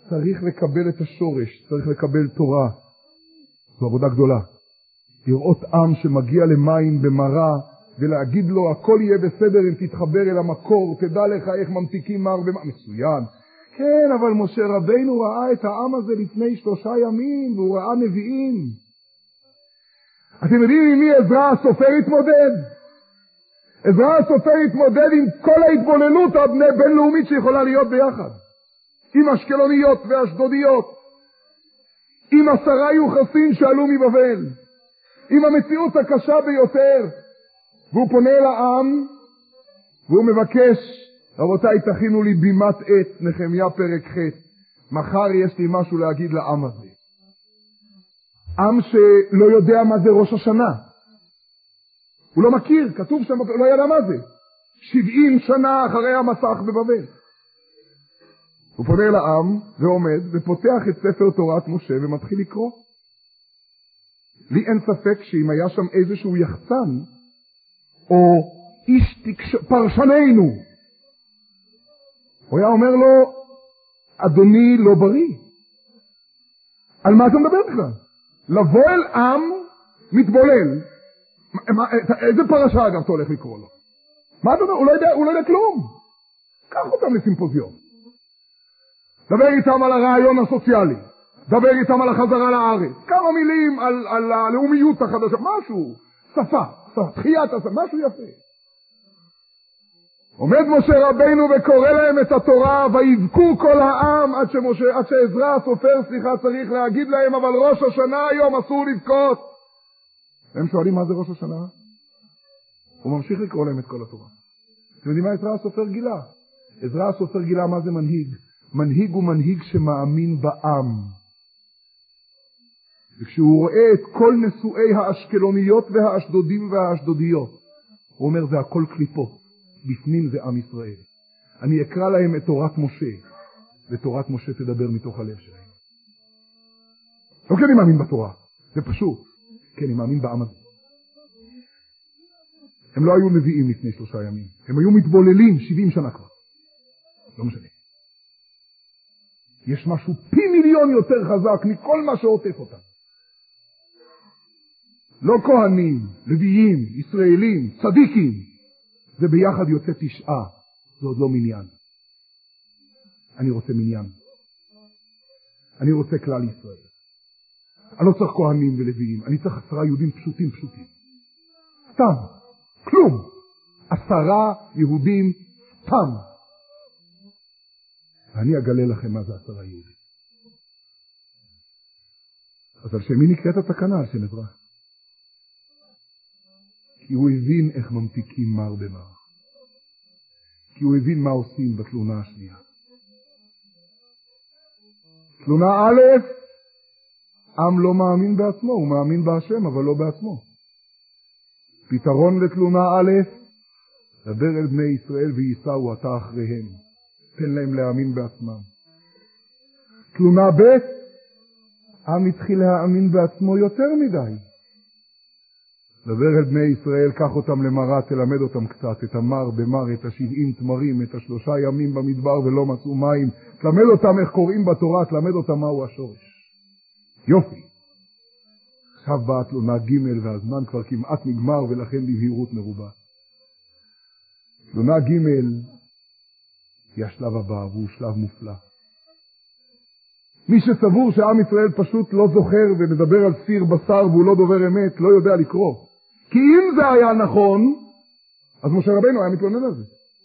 צריך לקבל את השורש, צריך לקבל תורה. זו עבודה גדולה. לראות עם שמגיע למים במרה, ולהגיד לו, הכל יהיה בסדר אם תתחבר אל המקור, תדע לך איך ממתיקים מר במה. מצוין. כן, אבל משה רבינו ראה את העם הזה לפני שלושה ימים, והוא ראה נביאים. אתם יודעים עם מי עזרא הסופר התמודד? עזרא הסופר התמודד עם כל ההתבוננות הבינלאומית שיכולה להיות ביחד. עם אשקלוניות ואשדודיות. עם עשרה יוחסין שעלו מבבל. עם המציאות הקשה ביותר. והוא פונה אל העם, והוא מבקש, רבותיי, תכינו לי בימת עת, נחמיה פרק ח', מחר יש לי משהו להגיד לעם הזה. עם שלא יודע מה זה ראש השנה. הוא לא מכיר, כתוב שם, לא ידע מה זה. שבעים שנה אחרי המסך בבבל. הוא פונה אל העם, ועומד, ופותח את ספר תורת משה, ומתחיל לקרוא. לי אין ספק שאם היה שם איזשהו יחצן, או איש תקש... פרשננו, הוא היה אומר לו, אדוני לא בריא. על מה אתה מדבר בכלל? לבוא אל עם מתבולל. מה, איזה פרשה אגב אתה הולך לקרוא לו? מה אתה אומר? הוא לא יודע, הוא לא יודע כלום. קח אותם לסימפוזיון. דבר איתם על הרעיון הסוציאלי. דבר איתם על החזרה לארץ. כמה מילים על, על הלאומיות החדשה. משהו. שפה. תחיית השפה. משהו יפה. עומד משה רבינו וקורא להם את התורה, ויבכו כל העם עד שמשה, עד שעזרא הסופר, סליחה, צריך להגיד להם, אבל ראש השנה היום אסור לבכות. הם שואלים מה זה ראש השנה? הוא ממשיך לקרוא להם את כל התורה. אתם יודעים מה עזרא הסופר גילה? עזרא הסופר גילה מה זה מנהיג. מנהיג הוא מנהיג שמאמין בעם. וכשהוא רואה את כל נשואי האשקלוניות והאשדודים והאשדודיות, הוא אומר זה הכל קליפות. בפנים זה עם ישראל. אני אקרא להם את תורת משה, ותורת משה תדבר מתוך הלב שלהם. לא כי אני מאמין בתורה, זה פשוט, כי אני מאמין בעם הזה. הם לא היו נביאים לפני שלושה ימים, הם היו מתבוללים שבעים שנה כבר. לא משנה. יש משהו פי מיליון יותר חזק מכל מה שעוטף אותם. לא כהנים, לוויים, ישראלים, צדיקים. זה ביחד יוצא תשעה, זה עוד לא מניין. אני רוצה מניין. אני רוצה כלל ישראל. אני לא צריך כהנים ולוויים, אני צריך עשרה יהודים פשוטים פשוטים. סתם, כלום. עשרה יהודים סתם. ואני אגלה לכם מה זה עשרה יהודים. אז על שמי נקראת התקנה? על שם עזרא. כי הוא הבין איך ממתיקים מר במר. כי הוא הבין מה עושים בתלונה השנייה. תלונה א', עם לא מאמין בעצמו, הוא מאמין בהשם, אבל לא בעצמו. פתרון לתלונה א', דבר אל בני ישראל וייסעו אתה אחריהם. תן להם להאמין בעצמם. תלונה ב', עם התחיל להאמין בעצמו יותר מדי. דבר אל בני ישראל, קח אותם למרה, תלמד אותם קצת, את המר במר, את השבעים תמרים, את השלושה ימים במדבר ולא מצאו מים, תלמד אותם איך קוראים בתורה, תלמד אותם מהו השורש. יופי. עכשיו באה תלונה ג' והזמן כבר כמעט נגמר ולכן בבהירות מרובה. תלונה ג' היא השלב הבא והוא שלב מופלא. מי שסבור שעם ישראל פשוט לא זוכר ומדבר על סיר בשר והוא לא דובר אמת, לא יודע לקרוא. כי אם זה היה נכון, אז משה רבינו היה מתלונן על זה.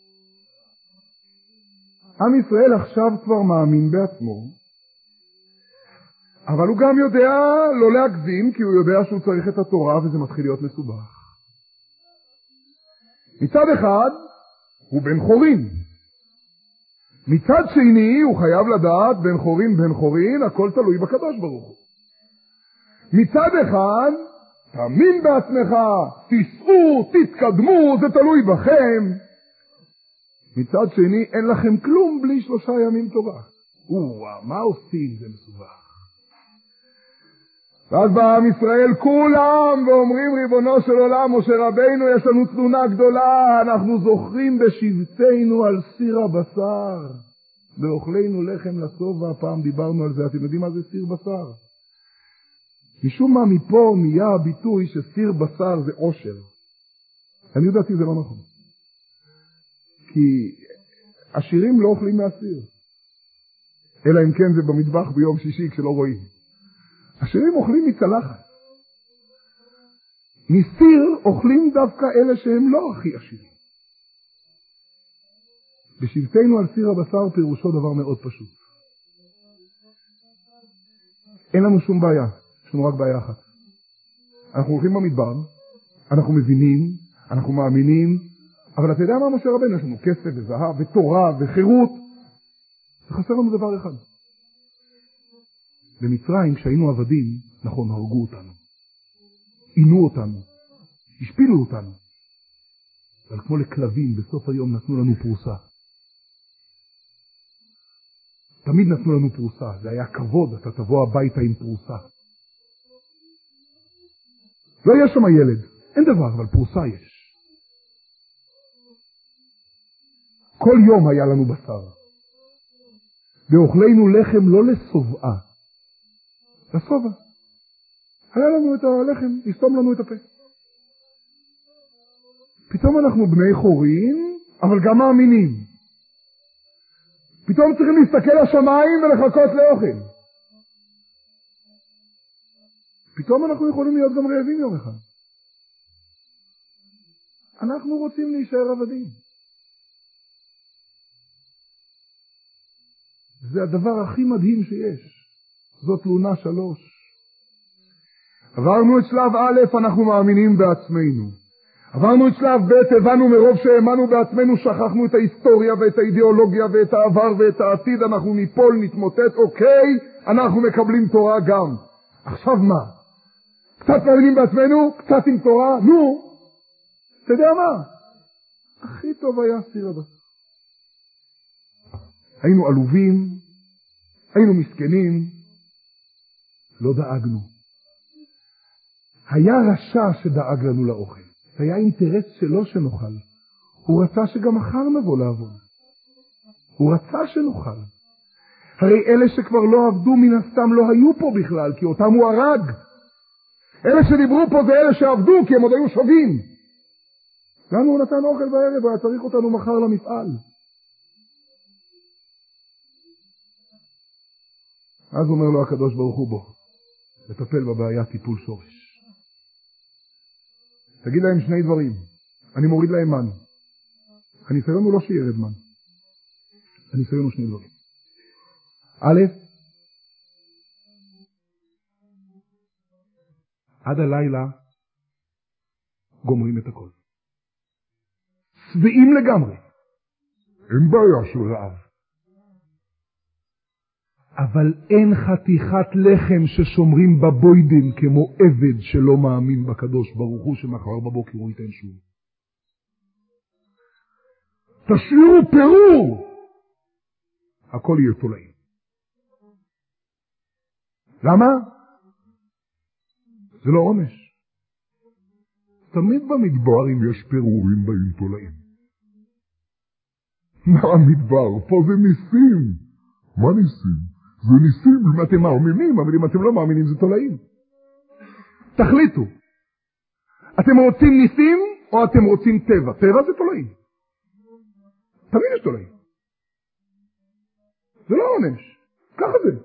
עם ישראל עכשיו כבר מאמין בעצמו, אבל הוא גם יודע לא להגזים, כי הוא יודע שהוא צריך את התורה וזה מתחיל להיות מסובך. מצד אחד, הוא בן חורין. מצד שני, הוא חייב לדעת, בן חורין, בן חורין, הכל תלוי בקדוש ברוך הוא. מצד אחד, תאמין בעצמך, תיסעו, תתקדמו, זה תלוי בכם. מצד שני, אין לכם כלום בלי שלושה ימים תורה. וואה, מה עושים? זה מסובך. ואז בעם ישראל כולם ואומרים ריבונו של עולם, משה רבינו, יש לנו תלונה גדולה, אנחנו זוכרים בשבטנו על סיר הבשר. באוכלנו לחם לשובע, פעם דיברנו על זה, אתם יודעים מה זה סיר בשר? משום מה מפה נהיה הביטוי שסיר בשר זה עושר. אני יודעתי זה לא נכון. כי עשירים לא אוכלים מהסיר. אלא אם כן זה במטבח ביום שישי כשלא רואים. עשירים אוכלים מצלחת. מסיר אוכלים דווקא אלה שהם לא הכי עשירים. בשבטנו על סיר הבשר פירושו דבר מאוד פשוט. אין לנו שום בעיה, יש לנו רק בעיה אחת. אנחנו הולכים במדבר, אנחנו מבינים, אנחנו מאמינים, אבל אתה יודע מה משה רבנו? יש לנו כסף וזהב ותורה וחירות. זה חסר לנו דבר אחד. במצרים כשהיינו עבדים, נכון, הרגו אותנו. עינו אותנו. השפילו אותנו. אבל כמו לכלבים בסוף היום נתנו לנו פרוסה. תמיד נתנו לנו פרוסה. זה היה כבוד, אתה תבוא הביתה עם פרוסה. לא יש שם ילד. אין דבר, אבל פרוסה יש. כל יום היה לנו בשר. ואוכלנו לחם לא לסובעה. לסובע. היה לנו את הלחם, לסתום לנו את הפה. פתאום אנחנו בני חורין, אבל גם מאמינים. פתאום צריכים להסתכל לשמיים ולחכות לאוכל. פתאום אנחנו יכולים להיות גם רעבים יום אחד. אנחנו רוצים להישאר עבדים. זה הדבר הכי מדהים שיש. זאת לונה שלוש. עברנו את שלב א', אנחנו מאמינים בעצמנו. עברנו את שלב ב', הבנו מרוב שהאמנו בעצמנו, שכחנו את ההיסטוריה ואת האידיאולוגיה ואת העבר ואת העתיד, אנחנו ניפול, נתמוטט, אוקיי, אנחנו מקבלים תורה גם. עכשיו מה? קצת מאמינים בעצמנו, קצת עם תורה, נו, אתה יודע מה? הכי טוב היה סיר הבשר. היינו עלובים, היינו מסכנים, לא דאגנו. היה רשע שדאג לנו לאוכל. זה היה אינטרס שלו שנאכל. הוא רצה שגם מחר נבוא לעבוד. הוא רצה שנאכל. הרי אלה שכבר לא עבדו מן הסתם לא היו פה בכלל, כי אותם הוא הרג. אלה שדיברו פה זה אלה שעבדו, כי הם עוד היו שווים. לנו הוא נתן אוכל בערב, היה צריך אותנו מחר למפעל. אז אומר לו הקדוש ברוך הוא בו, לטפל בבעיה טיפול שורש. תגיד להם שני דברים. אני מוריד להם מן. הניסיון הוא לא שירד מן. הניסיון הוא שני דברים. א', עד הלילה גומרים את הכל. צבעים לגמרי. אין בעיה של רעב. אבל אין חתיכת לחם ששומרים בבוידן כמו עבד שלא מאמין בקדוש ברוך הוא שמחר בבוקר הוא ייתן שוב. תשאירו פירור. הכל יהיה תולעים. למה? זה לא עונש. תמיד במדבר אם יש פירורים באים תולעים. מה המדבר? פה זה ניסים. מה ניסים? זה ניסים אם אתם מאמינים, אבל אם אתם לא מאמינים זה תולעים. תחליטו. אתם רוצים ניסים או אתם רוצים טבע? טבע זה תולעים. תמיד יש תולעים. זה לא עונש. ככה זה.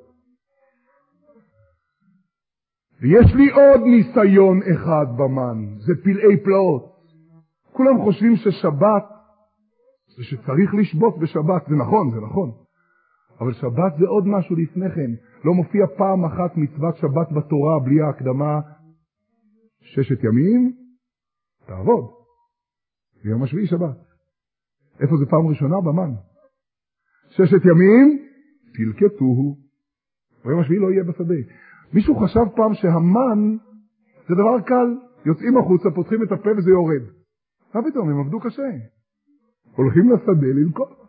ויש לי עוד ניסיון אחד במן. זה פלאי פלאות. כולם חושבים ששבת זה שצריך לשבות בשבת. זה נכון, זה נכון. אבל שבת זה עוד משהו לפני כן. לא מופיע פעם אחת מצוות שבת בתורה בלי ההקדמה. ששת ימים, תעבוד. ויום השביעי שבת. איפה זה פעם ראשונה? במן. ששת ימים, תלקטוהו. ויום השביעי לא יהיה בשדה. מישהו חשב פעם שהמן זה דבר קל. יוצאים החוצה, פותחים את הפה וזה יורד. מה פתאום? הם עבדו קשה. הולכים לשדה ללקוט.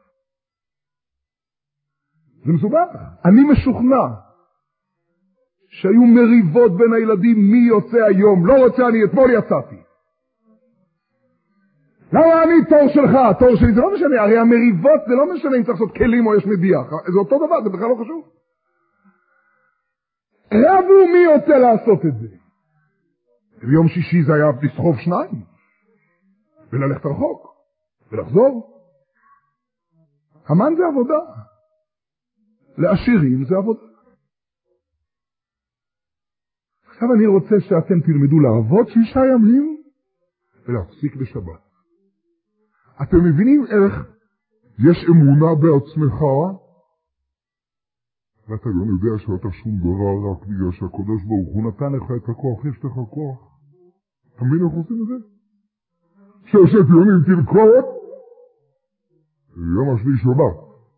זה מסובך. אני משוכנע שהיו מריבות בין הילדים מי יוצא היום. לא רוצה אני, אתמול יצאתי. למה אני תור שלך, התור שלי? זה לא משנה, הרי המריבות זה לא משנה אם צריך לעשות כלים או יש מדיח, זה אותו דבר, זה בכלל לא חשוב. רבו מי רוצה לעשות את זה. ביום שישי זה היה לסחוב שניים, וללכת רחוק, ולחזור. המן זה עבודה, לעשירים זה עבודה. עכשיו אני רוצה שאתם תלמדו לעבוד שישה ימים, ולהפסיק בשבת. אתם מבינים איך יש אמונה בעצמך, ואתה לא יודע שאתה שום דבר רק בגלל שהקדוש ברוך הוא נתן לך את הכוח, יש לך כוח. אתה מבין איך עושים את זה? ששת ימים תלקוט, יום השביעי שבת.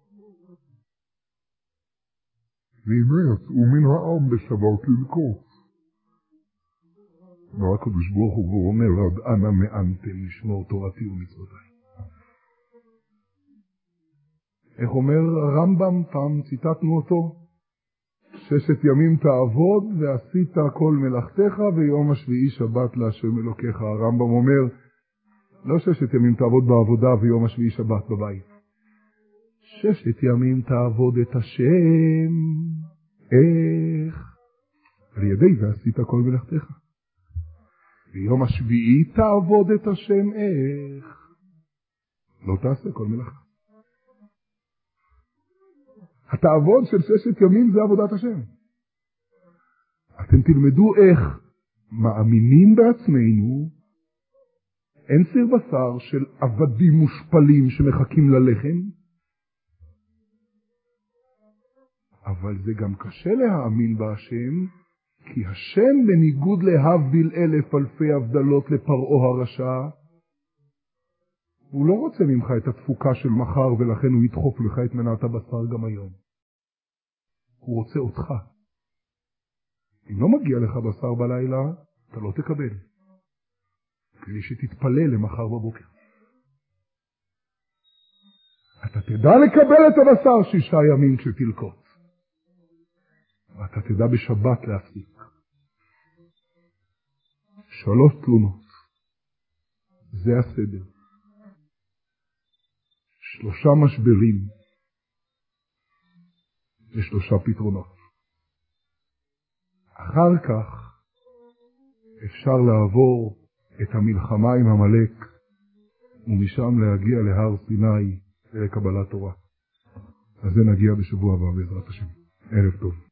והנה יצאו מן העם בשבת ללקוט. ורק הקדוש ברוך הוא אומר, עד אנה מאנתם לשמור תורתי ומצוותיי. איך אומר הרמב"ם, פעם ציטטנו אותו, ששת ימים תעבוד ועשית כל מלאכתך ויום השביעי שבת להשם אלוקיך. הרמב"ם אומר, לא ששת ימים תעבוד בעבודה ויום השביעי שבת בבית. ששת ימים תעבוד את השם. איך? על ידי ועשית כל מלאכתך. ויום השביעי תעבוד את השם. איך? לא תעשה כל מלאכה. התעבוד של ששת ימים זה עבודת השם. אתם תלמדו איך מאמינים בעצמנו, אין סיר בשר של עבדים מושפלים שמחכים ללחם, אבל זה גם קשה להאמין בהשם, כי השם בניגוד להבדיל אלף אלפי הבדלות לפרעה הרשע, הוא לא רוצה ממך את התפוקה של מחר, ולכן הוא ידחוף לך את מנת הבשר גם היום. הוא רוצה אותך. אם לא מגיע לך בשר בלילה, אתה לא תקבל. כדי שתתפלל למחר בבוקר. אתה תדע לקבל את הבשר שישה ימים כשתלקוט. ואתה תדע בשבת להפסיק. שלוש תלונות. זה הסדר. שלושה משברים ושלושה פתרונות. אחר כך אפשר לעבור את המלחמה עם עמלק ומשם להגיע להר סיני לקבלת תורה. אז זה נגיע בשבוע הבא בעזרת השם. ערב טוב.